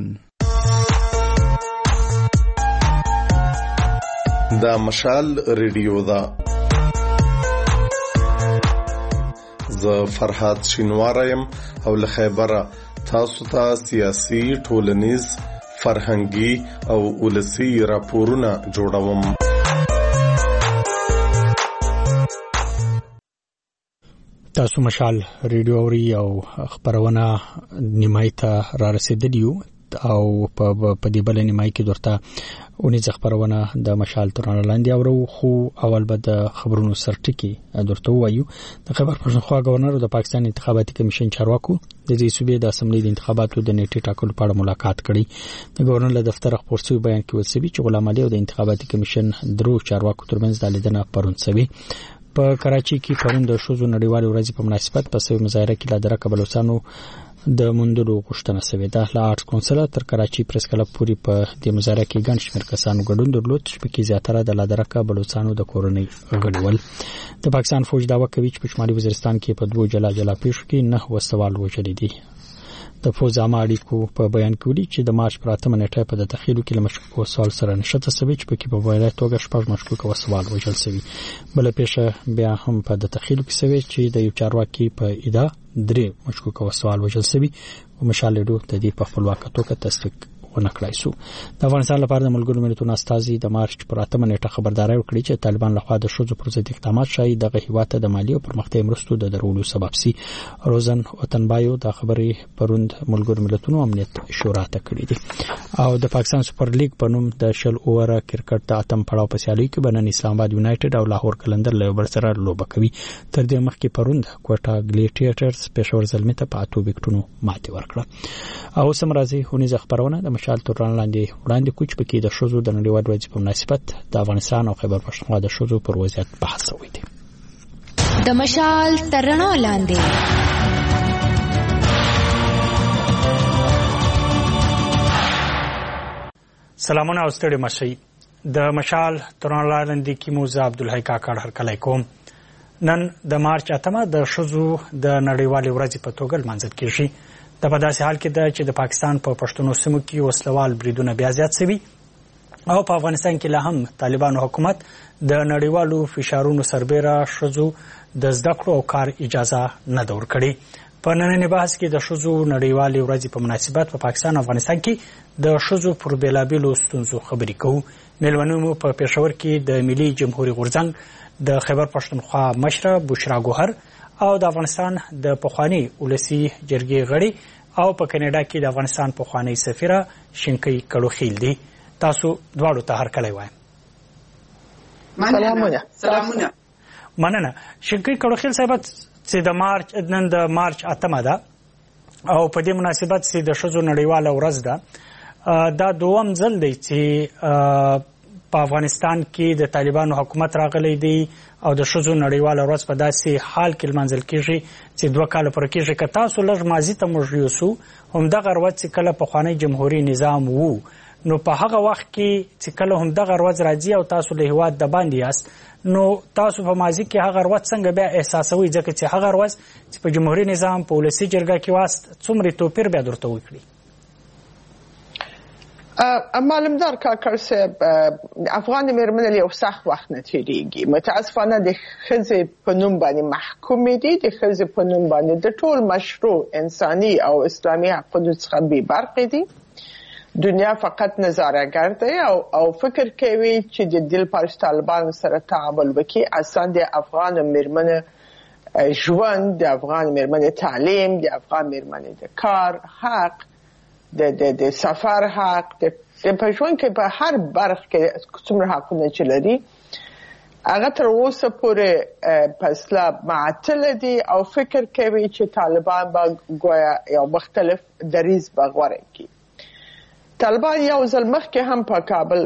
دا مشال ریډیو دا ز فرحات شینوارم او له خیبره تاسو ته سیاسي ټولنیز فرهنګي او ولسی راپورونه جوړوم تاسو مشال ریډیو اوري او خبرونه نیمای ته را رسیدلیو او په دې بل نیمای کې درته اونې خبرونه د مشال ترانه لاندې اورو خو اول به د خبرونو سرټکی درته وایو د خبر پښتونخوا گورنر د پاکستان انتخاباتي کمیشن چارواکو د دې صوبې د اسمبلی د انتخاباتو د نیټې ټاکلو په اړه ملاقات کړي د گورنر له دفتر خبر شوی بیان کې وسوي چې غلام علي او د انتخاباتي کمیشن درو چارواکو ترمنځ د لیدنه پرون سوي په کراچي کې پرون د شوزو نړیوال ورځ په مناسبت په سوي مظاهره کې لا درکه بلوچستانو د مندلو غوښتنه شوې ده له آرټ کونسل تر کراچي پریس کلب پوری په دې مظاهره کې ګڼ شمېر کسانو ګډون درلود چې په کې زیاتره د لا درکه بلوچستانو د کورنۍ غړي ول د پاکستان فوج داوا کوي چې په شمالي وزیرستان کې په دوه جلا جلا پیښو کې نه وسوال وجلي دي د فوز عامه اړیکو په بیان کې ویلي چې د مارچ پر اتمه نیټه په د تخیلو کې لمشکو وسوال سره نشته سوي چې په کې په وایي توګه شپږ مشکوک وسوال وجل سوي بل پیښه بیا هم په د تخیلو کې سوي چې د یو چارواکي په ادا درې مشکوک وسوال وجل سوي او مشال ډو د دې په خپلواک توګه تصدیق ونکړای سو د افغانستان لپاره د ملګرو ملتونو استازي د مارچ پر اتمه نیټه خبرداري ورکړي چې طالبان لخوا د شوزو پر ضد اقدامات شای دغه هیواد د مالی او پرمختیا مرستو د درولو سبب سي روزن وطنبایو د خبرې پروند ملګرو ملتونو امنیت شورا ته کړی دي او د پاکستان سپر لیګ په نوم د شل اوور کرکټ د اتم پړاو په سیالي کې بنن اسلام آباد یونایټډ او لاهور کلندر له بل سره لوبه کوي تر دې مخکې پروند کوټا ګلیډیټرز پېښور زلمی ته په اتو وکټونو ماتې ورکړه او سمرازي هونیز خبرونه د مشال توران لاندې وړاندې کوچ پکې د شوزو د نړیوال ورځ په مناسبت د افغانستان او خیبر پښتونخوا د شوزو پر وضعیت بحث وکړي د مشال ترانه لاندې سلامونه او ستړي مشي د مشال ترنلاندې کې موزه عبدالحی کاکړ هر کله کوم نن د مارچ اتمه د شذو د نړیوالې ورځې په توګه لمانځل کیږي. د په داسې حال کې ده چې د پاکستان په پښتنو سیمو کې وسلوال بریدونه بیا زیات شوي او په افغانستان کې لا هم طالبانو حکومت د نړیوالو فشارونو سربیره شذو د زده کړو او کار اجازه نه ده ورکړې. په ننني بحث کې د ښځو نړیوالې ورځې په مناسبت په پاکستان او افغانستان کې د ښځو پر بېلابېلو ستونزو خبرې کوو. میلمنو مو په پېښور کې د ملي جمهوري غورځنګ د خیبر پښتونخوا مشره بشرا ګوهر او د افغانستان د پخواني ولسي جرګې غړي او په کاناډا کې د افغانستان پخواني سفیره شینکۍ کړوخیل دي. تاسو دواړو ته هرکلی وایم. سلامونه سلامونه مننه. شینکۍ کړوخیل صاحب چې د مارچ نن د مارچ اتمه ده او په دې مناسبت چې د ښځو نړیواله ورځ ده، دا دوم ځل دی چې په افغانستان کې د طالبانو حکومت راغلی دی او د ښځو نړیواله ورځ په داسې حال کې لمانځل کېږي چې دوه کاله پوره کېږي. که تاسو لږ ماضي ته موږ یوسو، همدغه ورځ چې کله پخوانی جمهوري نظام وو، نو په هغه وخت کې چې کله همدغه ورځ راځي او تاسو له هېواد د باندې یاست، نو تاسو په ماضي کې هغه ورځ څنګه بیا احساسوئ؟ ځکه چې هغه ورځ چې په جمهوري نظام په ولسي جرګه کې واست، څومره توپیر بیا درته وکړي؟ معلومدار کاکړ صاحب، افغان مېرمنې له یو سخت وخت نه تېرېږي. متاسفانه د ښځې په نوم باندې محکومې دي، د ښځې په نوم باندې د ټول مشروع انساني او اسلامي حقونو څخه بې برخې دي. دنیا فقط نظاره‌گر دی او او فکر کوي چې د دې لپاره چې طالبانو سره تعامل وکړي، اصلا د افغان مېرمنې ژوند، د افغان مېرمنې تعلیم، د افغان مېرمنې د کار حق، د د د سفر حق، د په ژوند کې په هر برخه کې څومره حقونه چې لري، هغه تر اوسه پورې په اصلاح معطل دي او فکر کوي چې طالبان به ګویا یو مختلف دریځ به غوره کړي. طالبان یو ځل مخکې هم په کابل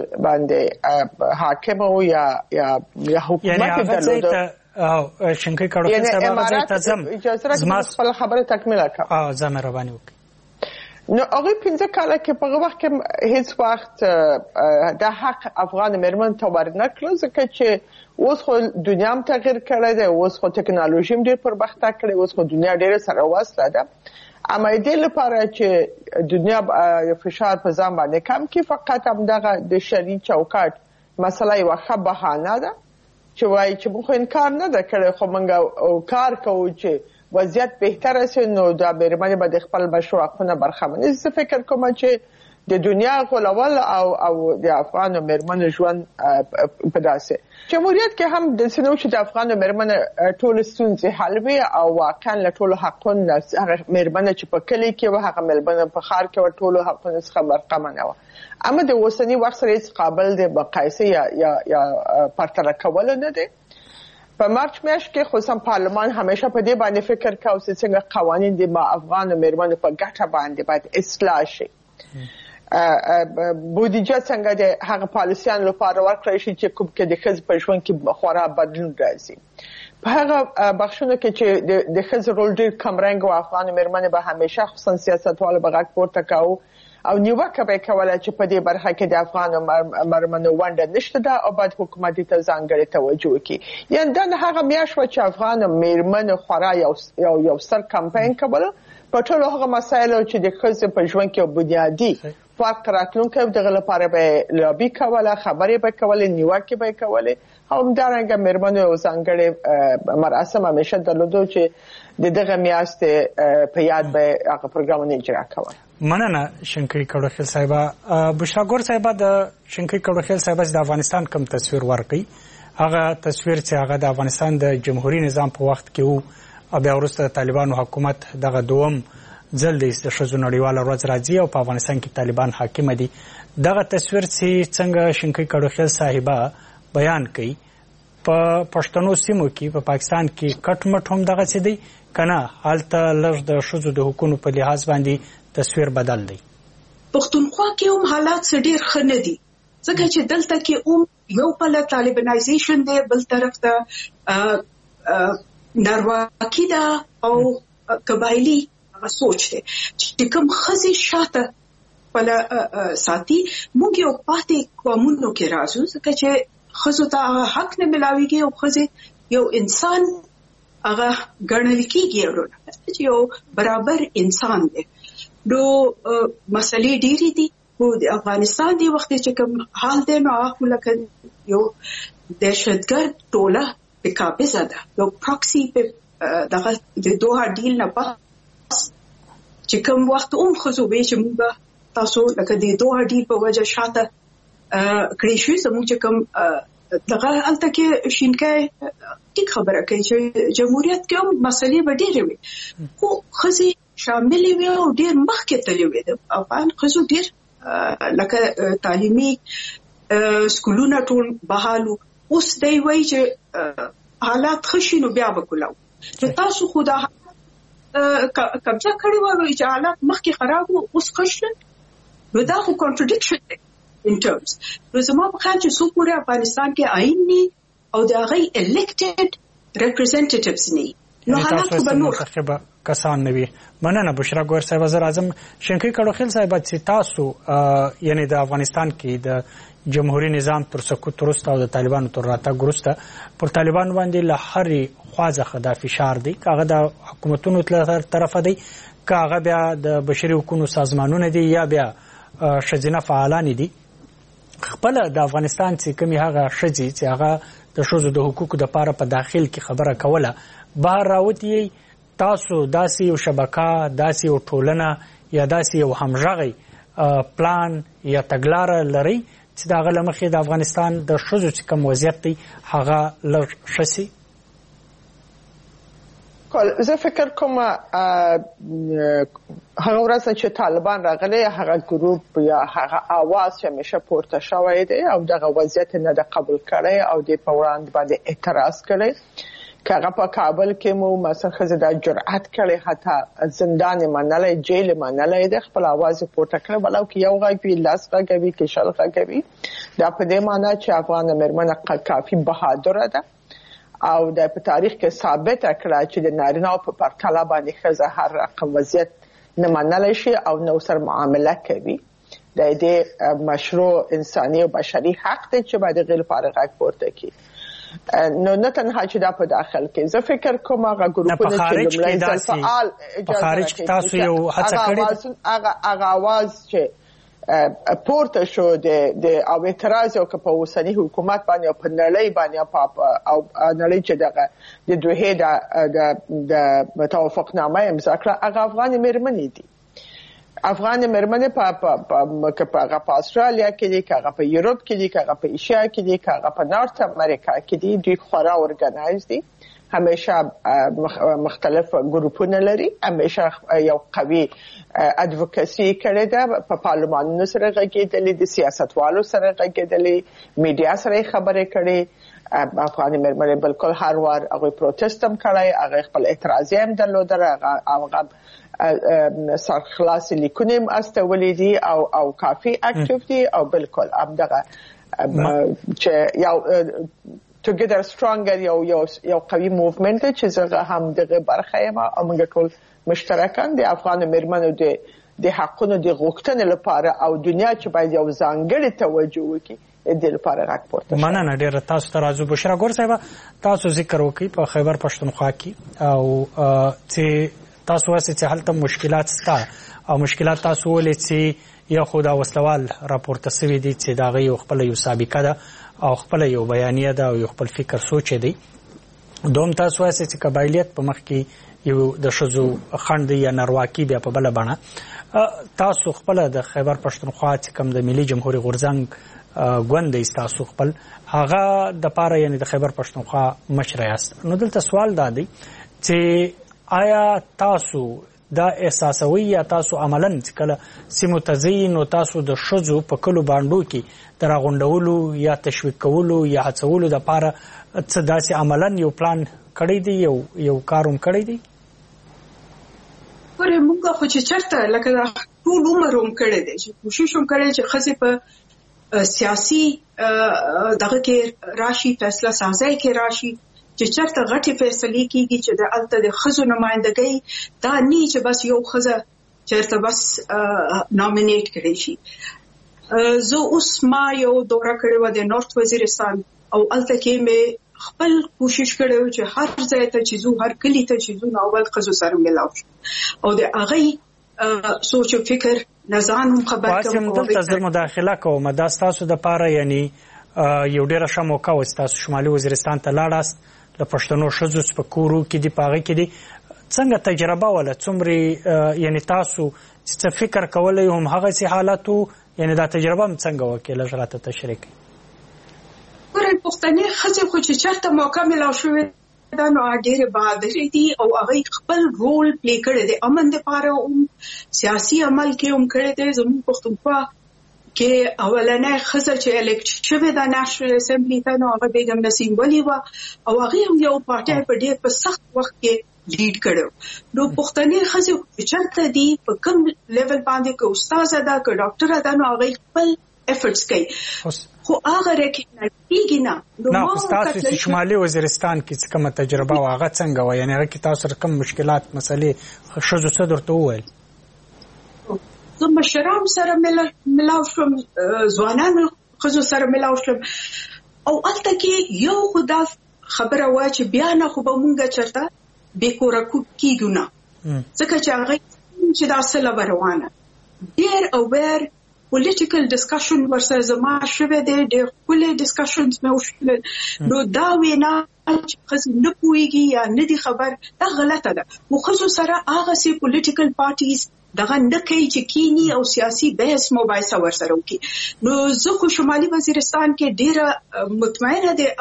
باندې حاکم او یا یا یا حکومت درلوده. او شینکۍ کړوخیل صاحب هغه ته ځم، اجازه راکړئ خپل خبره تکمیله کړم. او زه مهرباني وکړئ. نو هغه پنځه کاله کې په هغه وخت کې هیڅ وخت د حق افغان مېرمن ته ورنه کړل، ځکه چې اوس خو دنیا هم تغیر کړی دی، اوس خو ټکنالوژي هم ډېر پرمختګ کړی، اوس خو دنیا ډېره سره وصله ده. اما دې لپاره چې دنیا فشار په ځان باندې کم کړي، فقط همدغه د شرعي چوکاټ مسله یوه ښه بهانه ده چې وایي چې موږ خو انکار نه ده کړی، خو موږ کار کوو چې وضعیت بهتره شي، نو د مېرمنې به د خپل مشروع حقونه برخمن شي. زه فکر کوم چې د دنیا غولول او او د افغان مېرمنو ژوند په داسې جمهوریت کې هم د سنو چې د افغان مېرمنو ټول ستونزې حل وي او واقعا له ټولو حقونو، هغه مېرمنه چې په کلي کې وه، هغه مېرمنه په ښار کې وه، ټولو حقونو څخه برخمنه وه. اما د اوسني وخت سره هېڅ قابل د مقایسې یا یا یا پرتله کولو نه دی. په مارچ میاشت کې خصوصا پارلمان همیشه په دې باندې فکر کاوه چې څنګه قوانین د افغان مېرمنو په ګټه باندې باید اصلاح شي، بودیجه څنګه د هغه پالیسیانو لپاره ورکړی شي چې کوم کې د ښځې په ژوند کې خورا بدلون راځي. په هغه بخشونو کې چې د ښځې رول ډېر کمرنګ و، افغان مېرمنې به همیشه خصوصا سیاستوالو به غږ پورته کاوه او نیوکه به یې کوله چې په دې برخه کې د افغان مېرمنو ونډه نشته ده او باید حکومت ته ځانګړې توجه وکړي. یعنې دا هغه میاشت وه چې افغان مېرمنو خورا یو یو ستر کمپاین کوله په ټولو هغه مسایلو چې د ښځې په ژوند کې بنیادي فرق راتلونکی، دغه لپاره به لابي کوله، خبرې به کولې، نیوکې به یې کولې. همدارنګه مېرمنو یو ځانګړی مراسم همیشه درلودو چې د دغه میاشتې په یاد به هغه پروګرامونه اجرا کول. مننه شینکۍ کړوخیل صاحبه. بشرا ګور صاحبه، د شینکۍ کړوخیل صاحبه د افغانستان کوم تصویر ورکړي، هغه تصویر چې هغه د افغانستان د جمهوري نظام په وخت کې وو او بیا وروسته د طالبانو حکومت دغه دوم ځل دی د ښځو نړیواله ورځ راځي او په افغانستان کې طالبان حاکمه دي، دغه تصویر چې څنګه شینکۍ کړوخیل صاحبه بیان کوي، په پښتنو سیمو کې په پاکستان کې کټ مټ هم دغسې دی که نه هلته لږ د ښځو د حقونو په لحاظ باندې تصویر بدل دی؟ پښتونخوا کې هم حالات څه ډېر ښه نه دي، ځکه چې دلته کې هم یو پله طالبانایزیشن دی، بل طرف ته نارواکي ده او قبایلي هغه سوچ دی چې کوم ښځې شاته خپل ساتي. موږ یو پاتې قومونو کې راځو ځکه چې ښځو ته حق نه ملاويږي او ښځې یو انسان هغه ګڼل کېږي چې یو برابر انسان دی. نو مسلې ډېرې دي. خو د افغانستان دی وخت چې کوم حال دی نو هغه لکه یو دهشتګرد ټوله په قابضه ده. یو پراکسي په دغه د دوه ډیل نه پس چې کوم وخت هم ښځو وایي چې موږ تاسو لکه د دوه ډیل په وجه شاته کړی شو. زموږ چې کوم دغه هلته کې شینکای ټیک خبره کوي چې جمهوریت کې هم مسلې به ډېرې وي خو ښځې شاملې وي او ډېر مخکې تللې وي. د افغان ښځو ډېر لکه تعلیمي سکولونه ټول بحالو. اوس دی وایي چې حالات ښه شي نو بیا به کولاو چې تاسو خو دا قبضه کړې وایي چې حالات مخکې خراب وو اوس ښه شول. نو دا خو کانټرډکشن دی in terms. نو زما په خیال چې څو پورې افغانستان کې آئین ني او د هغه elected representatives ني نو حالات به نور کسان نوي. مننه بشرا ګور صاحب. وزیر اعظم شنقي کړوخیل صاحب چې تاسو یعنی د افغانستان کې د جمهوریت نظام تر سقوط وروسته او د طالبانو تر راتګ وروسته پر طالبان باندې له هرې خواځه خدا فشار دی. کاغه د حکومتونو تر طرفه دی، کاغه بیا د بشري حقوقو سازمانونه دي یا بیا شذینه فعالان دي. خپل د افغانستان چې کومي هغه شذي چې هغه د شوزو د حقوقو د پاره په داخل کې خبره کوله بهر راوتی تاسو داسې یو شبکه داسې یو ټولنه یا داسې یو همغږي پلان یا تګلاره لري چې دا غل مخې د افغانستان د شوزو چې کوم وضعیت دی هغه لږ شسي. زه فکر کوم هغه ورځ چې طالبان راغلي هغه ګروپ یا هغه आवाज چې همیشه پورته شوی دی او دغه وضعیت نه د قبول کړي او د پوراند باندې اعتراض کړي. کاغه په کابل کې مو مثلا خزه د جرأت کړي حتی زندان منلې جیل منلې د خپل आवाज پورته کړي ولو کې یو غږ وی لاس غږوي کې شل غږوي. دا په دې معنی چې افغان مرمنه کافي بهادر ده او د په تاریخ کې ثابت کړه چې د نارینه په پرتله باندې خزه هر رقم وضعیت نه منل شي او نو سر معامله کوي. د دې مشروع انساني او بشري حق دی چې باید غیر فارغ پورته کی. نو نه تنها چې دا په داخل کې زه فکر کوم هغه ګروپونه چې لمړی ځل فعال په خارج کې تاسو یو هڅه کړې هغه هغه आवाज چې پورته شو د د او اعتراض او په اوسنی حکومت باندې په نړۍ باندې او نړۍ چې دغه د دوه د د توافقنامه امضا کړه هغه افغان مرمنې دي. افغان مرمنې په په په استرالیا کې دي، هغه په یورپ کې دي، هغه په ایشیا کې دي، هغه په نارت امریکا کې دي. دوی خورا اورګنایز دي، همیشه مختلف ګروپونه لري، همیشه یو قوي ادوکاسي کړې ده، په پارلمانونو سره غږېدلې دي، سیاستوالو سره غږېدلې، میډیا سره خبرې کړې. افغان مرمنې بالکل هر وار هغه پروتست هم کړی، هغه خپل اعتراض هم درلود، هغه سرخلاص لیکونه هم استولې دي او او کافي اکټیو دي او بالکل همدغه چې یو together stronger یو یو یو قوي موومنت چې زغه هم دغه برخه ما او موږ ټول مشترکان دي افغان مرمنو دي د حقونو د غوښتنې لپاره او دنیا چې باید یو ځانګړی توجه وکړي د لپاره راپورته. مننه ډیر تاسو ته راځو. بشرا ګور صاحب تاسو ذکر وکړي په خیبر پښتونخوا کې او چې تاسو واسه چې هلته مشکلات ستا او مشکلات تاسو ولې چې یو خدا وسلوال راپورته سوي دي چې دا غي خپل یو سابقه ده او خپل یو بیانیه ده او یو خپل فکر سوچ دی. دوم تاسو واسه چې قبایلیت په مخ کې یو د شذو خند یا نارواکی بیا په بل باندې تاسو خپل د خیبر پښتونخوا چې کوم د ملي جمهوریت غورځنګ غوند تاسو خپل هغه د پاره یعنی د خیبر پښتونخوا مشر یاست. نو دلته سوال دا دی چې آیا تاسو دا احساسوي یا تاسو عملاً کله سیمو تزین او تاسو د شذو په کلو باندې کې دراغونډولو یا تشویق کولو یا هڅولو د پاره څه داسې عملاً یو پلان کړی دی یو یو کاروم کړی دی؟ ورې موږ خو چې چرته لکه ټول عمر هم کړی دی چې کوشش هم کړی چې خزه په سیاسي دغه کې راشي فیصله سازي کې راشي چې چرته غټي فیصلې کیږي چې د الته د خزو نمائندګۍ دا نه چې بس یو خزه چرته بس نامینیټ کړي شي. زه اوس ما یو دوره کړې و د نورث وزیرستان او الته کې مې خپل کوشش کړو چې هر ځای ته چې زو هر کلی ته چې زو ناول خزو سره ملاو شي او د هغه سوچ او فکر نزانم خبر کوم. واسم دلته زر مداخله کوم دا تاسو د پاره یعنی یو ډیره ښه موقع و تاسو شمالي وزیرستان ته لاړاست د پښتنو ښځو په کورو کې دی پاغه کې دی څنګه تجربه ولا څومره یعنی تاسو څه فکر کولای هم هغه سي حالاتو یعنی دا تجربه هم څنګه وکړه لږه تشریح کړئ. ګورئ پښتنې ښځې خو چې چېرته موقع ملاو شوې ده نو ډېرې بهادرې دي او هغوی خپل رول پلی کړی دی امن دپاره هم سیاسي عمل کې هم کړی دی. زموږ پښتونخوا کې اولنۍ ښځه چې الکټ شوې ده نېشنل اسمبلي ته نو هغه بیګم نسیم ولی وه او هغې هم یو پارټی په ډېر په سخت وخت کې لیډ کړو. نو پښتنې ښځې چېرته دي په کوم لیول باندې که استاده ده که ډاکټره ده نو هغوی خپل افرټس کوي خو هغه ریکګنایز کېږي نه. نو ستاسو چې شمالي وزیرستان کې کومه تجربه وه هغه څنګه وه یعنې هغه کې تاسو سره کوم مشکلات مسلې ښځو څه درته وویل؟ زه مشرانو سره ملاو شوم ځوانانو ښځو سره ملاو شوم او هلته کې یو خو دا خبره وه چې بیا نه خو به مونږ چېرته بې کوره کېږو نه ځکه چې هغه چې دا سله به روانه ډېر اویر پولیټیکل ډسکشن ورسره زما شوی دی ډېر ښکلې ډسکشنز مې وشول. نو دا وینا چې ښځې نه پوهېږي یا نه دي خبر دا غلطه ده. خو ښځو سره هغسې پولیټیکل پارټیز دغه نه کوي چې کینی او سیاسي بحث مباحثه ورسره وکړي. نو زه خو شمالي وزیرستان کې ډېره مطمئنه دی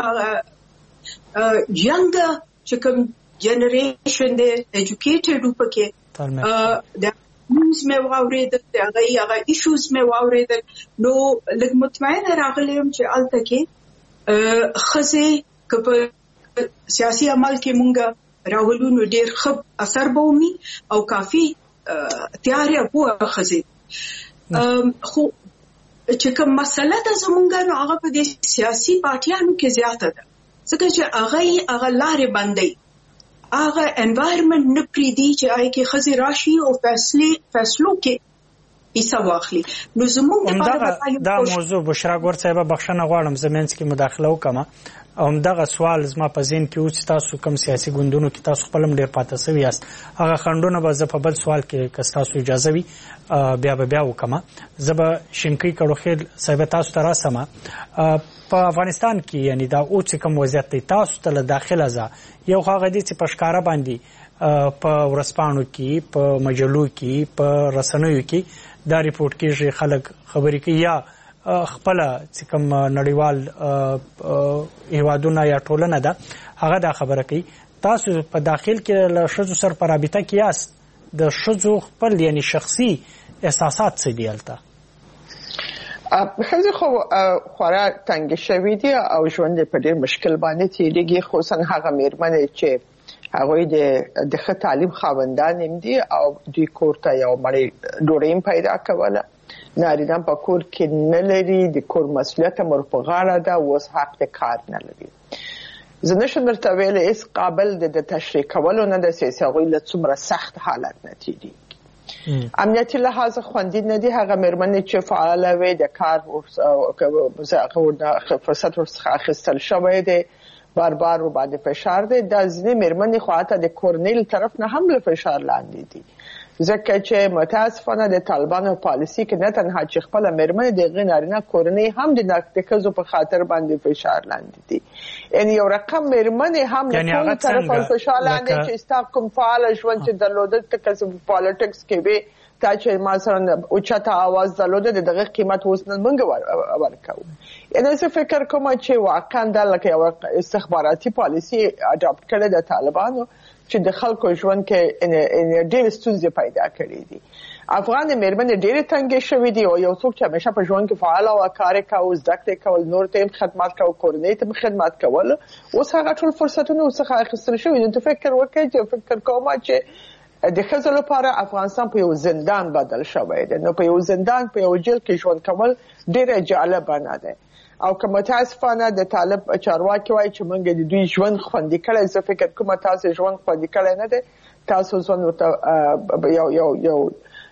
ینګ چې کوم جنریشن دی ایجوکیټډ و پکې د نیوز مې واورېدل د هغوی هغه ایشوز مې واورېدل نو لږ مطمئنه راغلی یم چې هلته کې ښځې که په سیاسي عمل کې مونږ راولو نو ډېر ښه اثر به ومي او کافي تیاره پوهه ښځې. خو چې کوم مسله ده زمونږ نو هغه په دې سیاسي پارټیانو کې زیاته ده ځکه چې هغوی هغه لارې بندوي هغه انوایرمنټ نه پرېږدي چې هغې کې ښځې راشي او فیصلې فیصلو کې حصه واخلي. نو زموږ همدغه دا موضوع بشرا ګور صاحبه بخښنه غواړم زه منځ کې مداخله وکړم او همدغه سوال زما په ذهن کې و چې تاسو کوم سیاسي ګوندونو کې تاسو خپل هم ډېر پاته سوي یاست هغه خنډونه به زه په بل سوال کې که ستاسو اجازه وي بیا به بیا وکړم. زه به شینکۍ کړوخېل صاحبه تاسو ته راسم په افغانستان کې یعنی دا اوس کوم وضعیت دی تاسو ته له داخله ځه یو هغه دی چې په ښکاره باندې په ورځپاڼو کې په مجلو کې په رسنیو کې دا ریپورټ کېږي خلک خبرې کوي یا خپله چې کوم نړیوال هیوادونه یا ټولنه ده هغه دا خبره کوي. تاسو په داخل کې له ښځو سره په رابطه کې یاست د ښځو خپل یعنی شخصي احساسات څه دي هلته؟ ښځې خو خورا تنګې شوي دي او ژوند یې په ډېر مشکل باندې تېرېږي خصوصا هغه مېرمنې چې هغوی د ښه تعلیم خاوندان هم دي او دوی کور ته یو مړۍ ډوډۍ هم پیدا کوله نارینه په کور کې نه لري د کور مسؤلیت هم ور په غاړه ده اوس حق د کار نه لري. زه نشم درته ویلی هېڅ قابل د تشریح کولو نه ده چې هغوی له څومره سخت حالت نه تېرېږي. امنیتي لحاظ خوندي نه دي هغه مېرمنې چې فعاله وي د کار فرصت ورڅخه اخیستل شوی دی بار بار ورباندې فشار دی دا ځینې مېرمنې خو حتی د کورنۍ له طرف نه هم له فشار لاندې دي ځکه چې متاسفانه د طالبانو پالیسي کې نه تنها چې خپله مېرمنې د هغې نارینه کورنۍ هم د ښځو په خاطر باندې فشار لاندې دي یعنې یو رقم مېرمنې هم د ټولو طرفه فشار لاندې چې ستا کوم فعاله ژوند چې درلوده ته که په پالیټکس کې وې تا چې ما سره اوچته اواز درلوده د دغه قیمت اوس نن موږ ورکوو. یعنې زه فکر کوم چې واقعا دا لکه یوه استخباراتي پالیسي اډاپټ کړې د طالبانو چې د خلکو ژوند کې ډېرې ستونزې پیدا کړې دي. افغان مېرمنې ډېرې تنګې شوې دي او یو څوک چې همیشه په ژوند کې فعاله وه کار یې کوو زده کړې کول نور ته هم خدمات کوو کورنۍ ته هم خدمات کول اوس هغه ټول فرصتونه ورڅخه اخیستل شوي نو ته فکر وکړې چې فکر کوم چې د ښځو لپاره افغانستان په یو زندان بدل شوی دی نو په یو زندان په یو جیل کې ژوند کول ډېره جالبه نه دی او که متاسفانه د طالب چارواکي وایي چې موږ د دوی ژوند خوندي کړی زه فکر کوم تاسو ژوند خوندي کړی نه دی تاسو ژوند ورته یو یو یو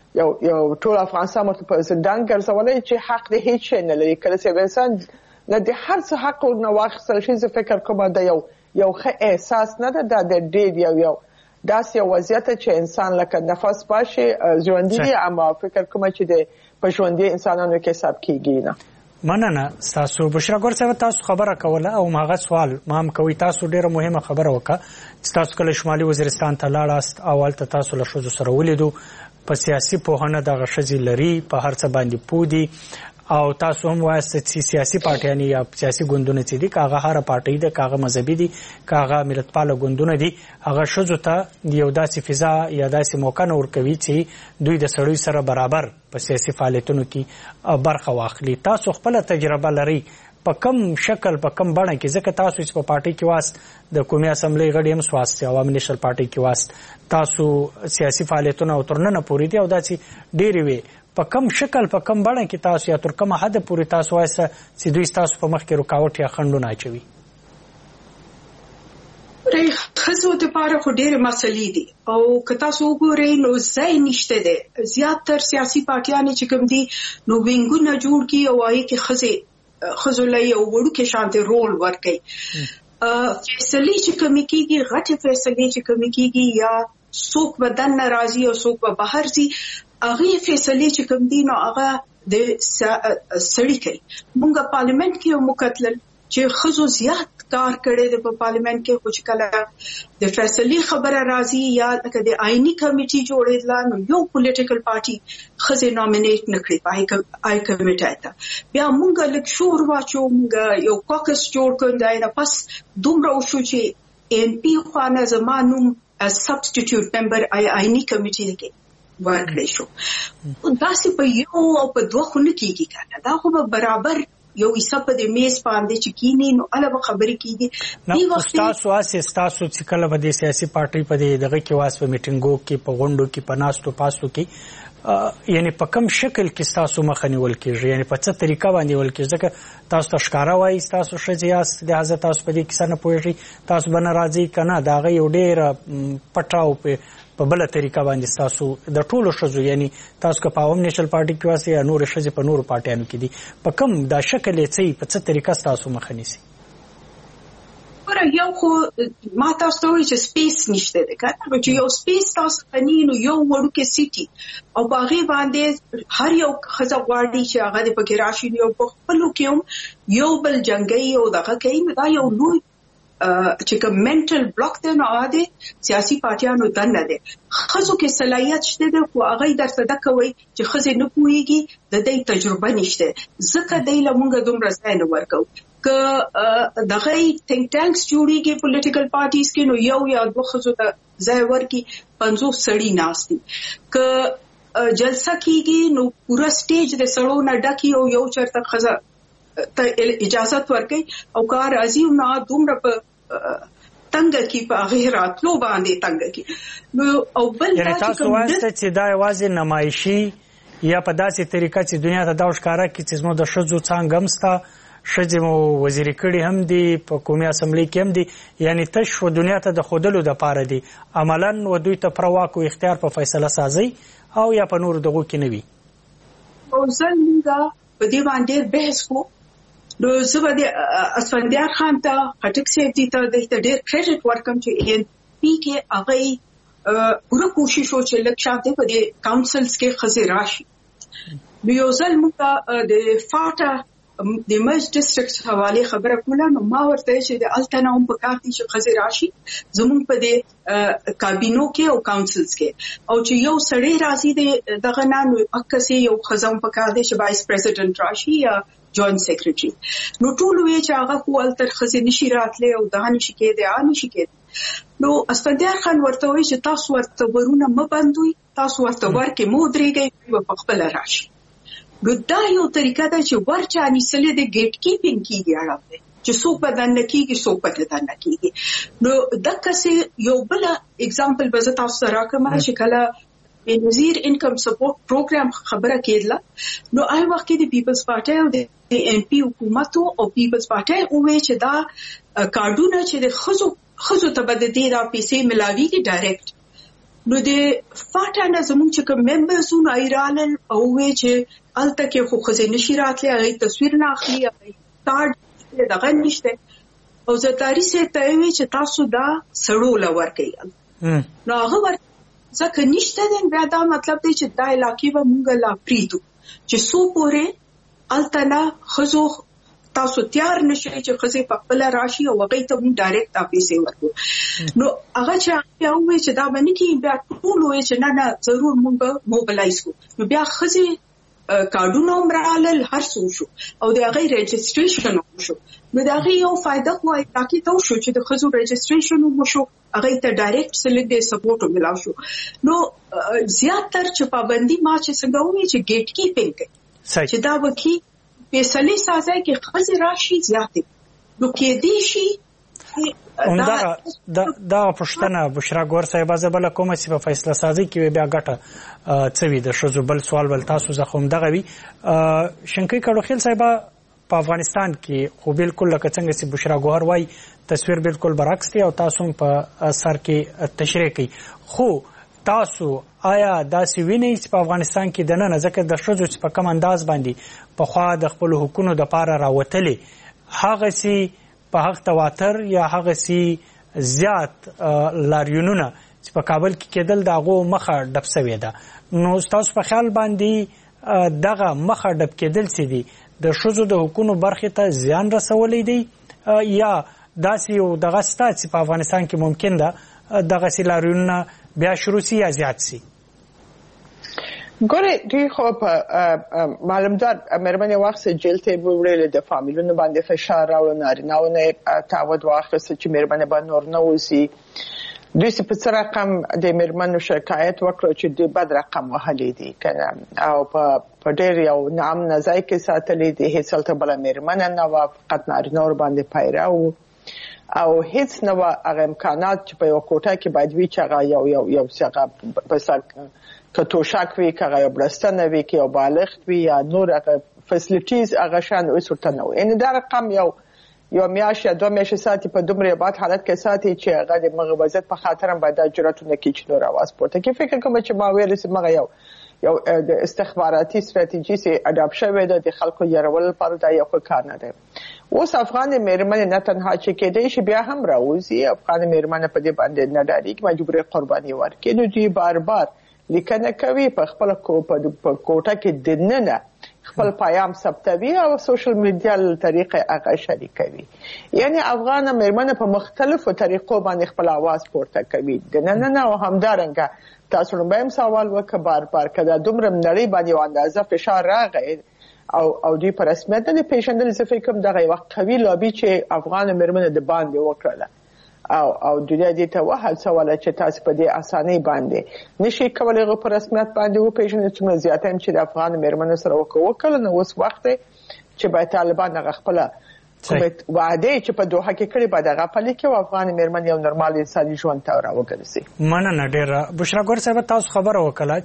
یو یو ټول افغانستان مرته په زندان ګرځولای چې حق د هیڅ شي نه لري. کله چې انسان نه د هر څه حق او نه واخیستل شي زه فکر کوم دا یو یو ښه احساس نه ده، دا د ډېر یو یو داسې یو وضعیت چې انسان لکه نفس باشي ژوندي دي، اما فکر کوم چې د په ژوندي انسانانو کې حساب کیږي نه. مننه تاسو بشرا ګور صاحب، تاسو خبره کوله او ماغه سوال ما هم کوي. تاسو ډیره مهمه خبره وکړه چې تاسو کله شمالي وزیرستان ته لاړاست، اول ته تاسو له ښځو سره ولیدو، په سیاسي پوهنه دغه ښځې لري، په هر څه باندې پودي، او تاسو هم وایست چې سیاسي پارټیان یا سیاسي ګوندونه چې دي کاغه هر پارټي ده، کاغه مذهبي دي، کاغه ملتپاله ګوندونه دي، هغه ښځو ته یو داسې فضا یا داسې موقع نه ورکوي چې دوی د سړیو سره برابر په سیاسي فعالیتونو کې برخه واخلي. تاسو خپل تجربه لري په کم شکل په کم بڼه کې، ځکه تاسو چې په پارټي کې واست، د قومي اسمبلی غړي هم سواست، عوامي نېشنل پارټي کې واست، تاسو سیاسي فعالیتونه او تر ننه پورې دي او داسې ډېرې وي، په کم شکل په کم بڼه کې تاسو یا تر کومه حده پورې تاسو وایسته چې دوی تاسو په مخ کې رکاوټ یا خنډونه اچوي؟ ښځو دپاره خو ډېرې مسلې دي او که تاسو وګورئ نو ځای نشته دی. زیاتر سیاسي پارټیانې چې کوم دي نو وینګونه جوړ کړي او هغې کې ښځې ښځو له یو وړوکې شانتې رول ورکوي. فیصلې چې کومې کېږي، غټې فیصلې چې کومې کېږي، یا څوک به دننه راځي او څوک به بهر ځي، هغې فیصلې چې کوم دي نو هغه د سړي کوي. موږ پارلیمنت کې هم وکتلل چې ښځو زیات کار کړی دی په پارلیمنت کې، خو چې کله د فیصلې خبره راځي یا لکه د آئیني کمیټي جوړېدله نو یو پولیټیکل پارټي ښځې نامینیټ نه کړي په آی کمیټۍ ته. بیا موږ لږ شور واچو، موږ یو کوکس جوړ کړ، د هغې نه پس دومره وشو چې ایم پي خوانه زما نوم سبسټیټیوټ ممبر آئیني کمیټي کې ورکړی شو. داسې په یو او په دوه خو نه کېږي که نه، دا خو به برابر یو حصه په د میز باندې چې کینی نو اله به خبرې کېږي. تاسو اسې تاسو چې کله به د سیاسي پارټۍ په دغه کې واس په میټینګو کې، په غونډو کې، په ناستو پاستو کې، یعنی په کم شکل کې تاسو مخه نیول کېږي، یعنی په څه طریقه باندې نیول کېږي؟ ځکه تاسو ته ښکاره وایي تاسو ښځې یاست، لهذا تاسو په دې کیسه نه پوهېږئ، تاسو به نه راځئ که نه، د هغه یو ډېره پټه او په بله طریقه باندې تاسو د ټولو ښځو، یعنی تاسو که په عوام نیشنل پارټي کې واسئ یا نورې ښځې په نورو پارټیانو کې دي، په کوم دا شکل یې څه په څه طریقه تاسو مخه نیسئ؟ یو خو ما تاسو ته وایي چې سپیس نشته دی که نه، چې یو سپیس تاسو ته نی نو یو وړوکی سیټي او په هغې باندې هر یو ښځه غواړي چې هغه دې پکې راشي، یو په خپلو کې هم یو بل جنګوي او دغه کوي، نو دا یو لوی چې کوم منټل بلاک دی نو هغه د سیاسي پارټیانو دنده دی. ښځو کې صلاحیت شته دی خو هغه یې درته دا کوي چې ښځې نه پوهېږي، د دې تجربه نشته، ځکه دی له موږ دومره ځای نه ورکوو. که دغه تھنک ټانکس جوړېږي پولیټیکل پارټیز کې نو یو یا دوه ښځو ته ځای ورکړي، پنځوس سړي ناست دي. که جلسه کېږي نو پوره سټیج د سړو نه ډکي او یو چېرته ښځه ته اجازت ورکوي او که راځي نو دومره په تنګه کې په هغې راتلو باندې تنګه کې نو او بل یعنې تاسو وایسته چې دا یوازې نمایشي یا په داسې طریقه چې دنیا ته دا ښکاره کړي چې زموږ د ښځو څانګه هم شته، ښځې مو وزیري کړي هم دي، په قومي اسمبلۍ کې هم دي، یعنې تش و دنیا ته د ښودلو دپاره دي، عملاً و دوی ته پوره واک او اختیار په فیصله سازۍ او یا په نورو دغو کې نه وي؟ او زه موږ په دې باندې ډېر بحث کوو. نو زه به د اسفندیار خان ته خټک صاحب دي ته ډېر کریډټ ورکړم چې این پي کې هغوی پوره کوشش و چې لږ شانتې په دې کاونسلز کې ښځې راشي. نو یو ځل موږ د فاټه د مرج ډسټرکټ حواله خبره کوله نو ما ورته چې د الټنا هم په کار دي چې ښځې راشي زموږ په دې کابینو کې او کاونسلز کې، او چې یو سړی راځي دغه نه نو اکثر یو ښځه هم په کار دي چې وایس پریزیډنټ راشي یا جوائنٹ سیکریټري. نو ټول وی چې هغه خو التر ښځې نشي راتلی او دا نشي کېدی، هغه نشي کېدی. نو اسفندیار خان ورته وایي چې تاسو ورته ورونه مه بندوئ، تاسو ورته ورکې مه ودرېږئ، به په خپله راشي. نو دا یو طریقه ده چې ورچا نیسلې د ګیټ کیپینګ کېږي اړم دی چې څوک به دننه کېږي څوک به دننه کېږي. نو دقسې یو بله اګزامپل به زه تاسو ته راکړم چې کله بېنظیر انکم سپورټ پروګرام خبره کېدله نو هغه وخت کې د پیپلز پارټۍ او د ایم پي حکومت او پیپلز پارټۍ وویل چې دا کارډونه چې د ښځو ښځو ته به د دې دا پیسې ملاویږي ډایرکټ. نو د فاټا نه زموږ چې کوم ممبرزونه ایرالل او وې چې الته کې خو خزې نشي راتلی هغه تصویر نه اخلي هغه کارت دغه نشته او زرداری سه ته وی چې تاسو دا سړو لور کوي نو هغه ور ځکه نشته د بیا دا مطلب دی چې دا علاقې به مونږ لا پریدو چې سو پورې التنا خزو تاسو تیار نشئ چې خزې په خپل راشي او هغه ته مونږ ډایرکټ اپیسه ورکو نو هغه چې بیا وی چې دا باندې کې بیا ټول وی چې نه نه ضرور مونږ موبلایز کو نو بیا خزې کارډونه عمرالل هر څو شو او د هغه ريجستریشن شو نو دا غي یو فائدہ کوی تاکي تو شو چې د خزو ريجستریشن مو شو هغه ته ډایرکټ سلیک د سپورټ ملاو شو نو زیاتره چې پابندي ما چې څنګه وی چې ګیټ کیپینګ چې دا وکي فیصله سازي کې خزي راشي زیاتې نو کې دی شي دا دا دا پښتنه بشرا ګور صاحب زبل کومه چې په فیصله سازي کې بیا ګټه څوي د شذو بل سوال ول تاسو زخم دغه وی شنکې کړو خیل صاحب په افغانستان کې خو بالکل لکه څنګه چې بشرا ګور وای تصویر بالکل برعکس دی او تاسو په سر کې تشریح کوي خو تاسو آیا دا سی ویني چې په افغانستان کې د نن ځکه د شذو په کم انداز باندې په خوا د خپل حکومت د پاره راوتلې هغه سي په حق تواتر یا هغه سي زیات لاریونونه چې په کابل کې کېدل داغو مخه ډب سوي ده نو تاسو په خیال باندې دغه مخه ډب کېدل سي دي د شذو د حکومت برخه ته زیان رسولې دي یا داسې یو دغه ستات چې په افغانستان کې ممکن ده دغه سي لاریونونه بیا شروع سي یا زیات سي ګوره دوی خو په معلومدار مېرمنې وخت جیل ته وړل د فامیلونو باندې فشار راوړل نارینهونه تعود واخیست چې مېرمنې باندې نور نه وسی دوی په څه رقم د مېرمنو شکایت وکړو چې د بد رقم وهلې دي کنه او په ډېر یو نام نه ځای کې ساتلې دي هیڅ څه بل مېرمنه نه و فقط نارینه ور باندې پیراو او هیڅ نو هغه امکانات چې په یو کوټه کې باید وی چې هغه یو یو یو څنګه په که توشک وی که هغه برستنه وی که یو بالغ وی یا نور هغه فسیلیټیز هغه شان اوس ورته نه وي ان دا رقم یو یو میاش یا دوه میاشتې ساتي په دومره باد حالت کې ساتي چې هغه د مغوزت په خاطر هم باید جرأتونه کوي چې نور आवाज پورته کوي فکر کوم چې ما ویل چې مغه یو یو د استخباراتي ستراتیژي سي اډاپټ شوی د خلکو یارول پر دا یو کار نه دی اوس افغان مېرمنې نه تنها چې کېدې شي بیا هم راوځي افغان مېرمنې په دې باندې نه ډاري مجبور قرباني ورکړي نو دوی بار بار لیکنه کوي په خپل کوټه کې دننه خپل پیام ثبتوي او سوشل میډیا له طریقې هغه شریکوي یعنی افغان مېرمنې په مختلفو طریقو باندې خپل आवाज پورته کوي دننه او همدارنګه تاسو نو به سوال وکړ بار بار کدا دومره نړۍ باندې اندازه فشار راغی او او دوی په رسمیت د پیشندل څه فکر دغه وخت قوي لابي چې افغان مېرمنې د باندې وکړه او او دنیا دې ته وهل سوال چې تاسو په دې اسانۍ باندې نشي کولای غو پر رسمیت باندې و پیژنې چې زیاتم چې د افغان مېرمنو سره وکړل نو اوس وخت چې به طالبان هغه خپل کومه وعده چې په دوحه کې کړی به دغه پلي کې او افغان مېرمن یو نورمال انساني ژوند ته راوګرځي مننه ډېر بشرا ګور صاحب تاسو خبر وکړه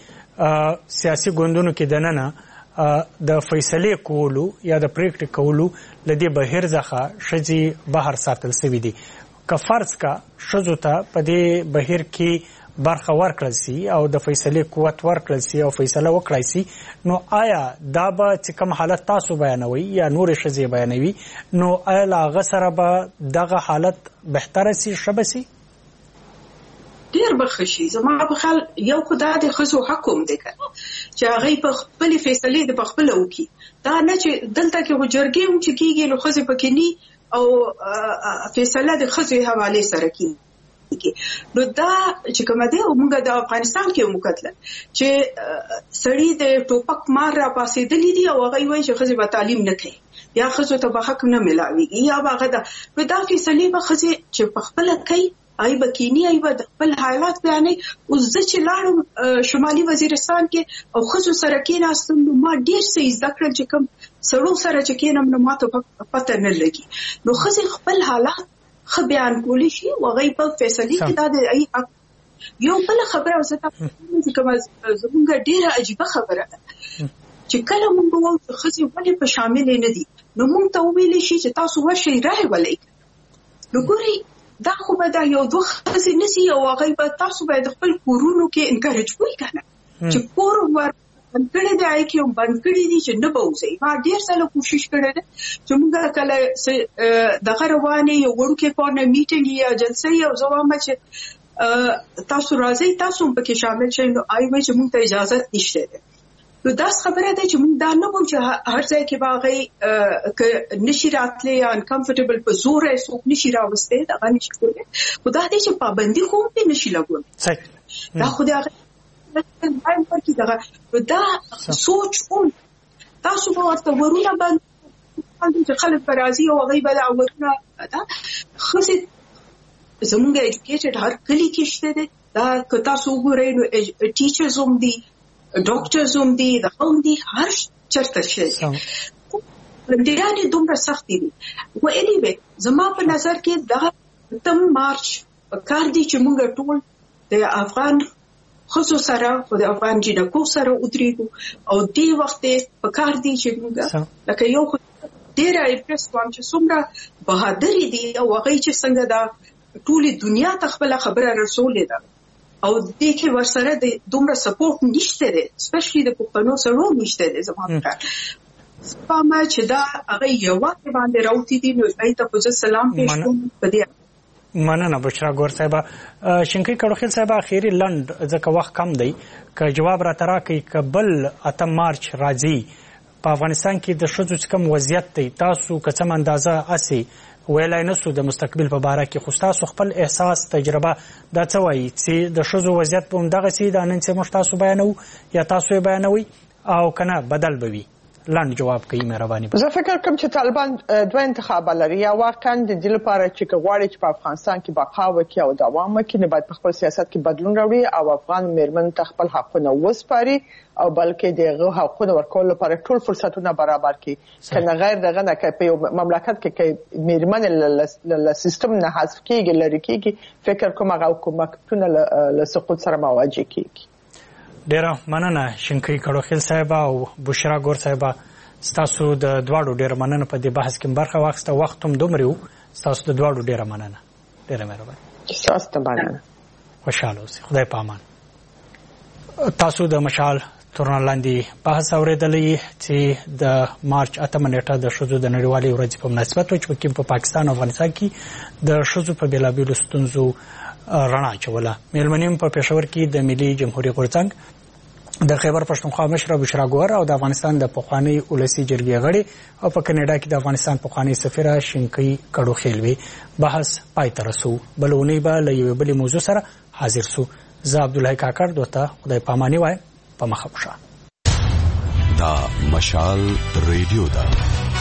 چې سیاسي ګوندونو کې دننه د فیصله کولو یا د پریکټ کولو لدی بهر ځخه شجي بهر ساتل سوي دي که فرض کا شذو ته په دې بهر کې برخه ورکړل سي او د فیصله قوت ورکړل سي او فیصله وکړای سي نو آیا دا به چې کوم حالت تاسو بیانوي یا نور شذي بیانوي نو آیا لا سره به دغه حالت بهتره سي شبسي ډیر بخښي زما په خیال یو خدای د خزو حکم دی چې هغه په خپل فیصله د خپل وکي دا نه چې دلته کې وجرګي هم چې کیږي نو خزه پکې ني او فیصله د خزو حواله سره کیږي نو دا چې کومه دی موږ د افغانستان کې وکړل چې سړی د ټوپک مار را پاسې دلی دی او هغه وایي چې خزه په تعلیم نه کوي یا خزو ته به حق نه ملاويږي یا هغه دا نو دا فیصله به خزه چې په خپل کوي ای بکینی ای د خپل حالات بیانې او زه چې لاړم شمالي وزیرستان کې او خزو سره کې ناستم نو ما ډیر څه زده کړل چې کوم سړو سره چې کېنم نو ما ته پته نه لګي نو خزه خپل حالات خ بیان کولی شي او غي په فیصله کې دا د ای یو بل خبره او زه تاسو چې کوم زموږ ډیره عجیب خبره ده چې کله موږ وو خزه ولې په شامل نه دي نو موږ ته ویل شي چې تاسو ورشي راهي ولې نو ګوري دا خو به دا یو دوه ښځې نسی او هغوی به تاسو باید خپل کورونو کې انکریج کوئ که نه چې کور ور بند کړی دی هغې کې هم بند کړي دي چې نه به وځئ. ما ډېر ځله کوشش کړی دی چې موږ کله دغه روانې یو وړوکی کورنر میټینګ یا جلسه یې او زه وایم چې تاسو راځئ تاسو هم پکې شامل شئ. نو آی وایي چې موږ ته اجازت نشته دی. نو داس خبره ده چې موږ دا نه وایو چې هر ځای کې به هغې که نشي راتلی یا انکمفرټیبل په زور یې څوک نشي راوستی دغه نشي کولی. خو دا دی چې پابندي خو هم پرې نشي لګولی. دا خو د هغې دغه دا سوچ هم تاسو به ورته ورونه بند چې خلک به راځي او هغوی به دا ورونه دا ښځې زمونږ ایجوکیټډ هر کلي کې شته دی. دا که تاسو وګورئ نو ټیچرز هم دي ډاکټرز هم دي دغه هم دي هر چېرته شته دي. ډېرانې دومره سختې دي. و انیوې زما په نظر کې دغه اتم مارچ پکار دی چې موږ ټول د افغان ښځو سره او د افغان جینکو سره ودرېږو او دې وخت پکار دی چې موږ لکه یو ډېره امپرس وم چې څومره بهادرې دي او هغوی چې څنګه دا ټولې دنیا ته خپله خبره رسولې ده او دې کې ورسره د دومره سپورټ نشته دی سپیشلي د پښتنو سره نشته دی. زما په کار سپامه چې دا هغه یو وخت باندې راوتی دي نو هغوی ته خو زه سلام پېښ کوم په دې. مننه بشرا ګور صاحبه. شینکۍ کړوخیل صاحبه اخیری لنډ ځکه وخت کم دی که جواب راته راکړئ که بل اتم مارچ راځي په افغانستان کې د ښځو چې کوم وضعیت دی تاسو که څه اندازه هسې ویلی نه سو د مستقبل په باره کې خو ستاسو خپل احساس تجربه دا څه وایي چې د ښځو وضعیت به همدغسې دا نن چې موږ تاسو بیانوو یا تاسو یې بیانوئ او که نه بدل به وي؟ لاندې جواب کوي مهرباني. زه فکر کوم چې طالبان دوه انتخابه لري. یا واقعا د دې لپاره چې که غواړي چې په افغانستان کې بقا وکړي او دوام وکړي نو باید په خپل سیاست کې بدلون راوړي او افغان میرمنو ته خپل حقونه وسپاري او بلکې دغه حقونه ورکول لپاره ټول فرصتونه برابر کړي. کنه غیر دغه نه کې په یو مملکت کې کې میرمن له سیستم نه حذف کیږي لري کیږي فکر کوم هغه حکومتونه له سقوط سره مواجه کیږي. ډیره مننه شینکۍ کړوخیل صاحبه او بشرا ګور صاحبه. ستاسو د دواړو ډیره مننه په دې بحث کې برخه واخیسته. وخت هم دومره و. ستاسو د دواړو ډیره مننه. ډیره مهرباني. ستاسو ته مننه. خوشحاله اوسئ. خدای په امان. تاسو د مشال تورن لاندې بحث اوریدلی چې د مارچ اتمه نیټه د ښځو د نړیوالې ورځې په مناسبت و چې په پاکستان او افغانستان کې د ښځو په بېلابېلو ستونزو رڼا اچوله. میلمنې په پېښور کې د ملي جمهوریت غورځنګ د خیبر پښتونخوا مشره بشرا ګور او د افغانستان د پخواني ولسي جرګې غړي او په کاناډا کې د افغانستان پخواني سفیره شینکۍ کړوخیل وي. بحث پای ته رسو. بل اونۍ به له یوې بلې موضوع سره حاضر سو. زه عبدالله کاکړ دوته خدای پاماني وایم. په مخه وشه. دا مشال ریډیو ده.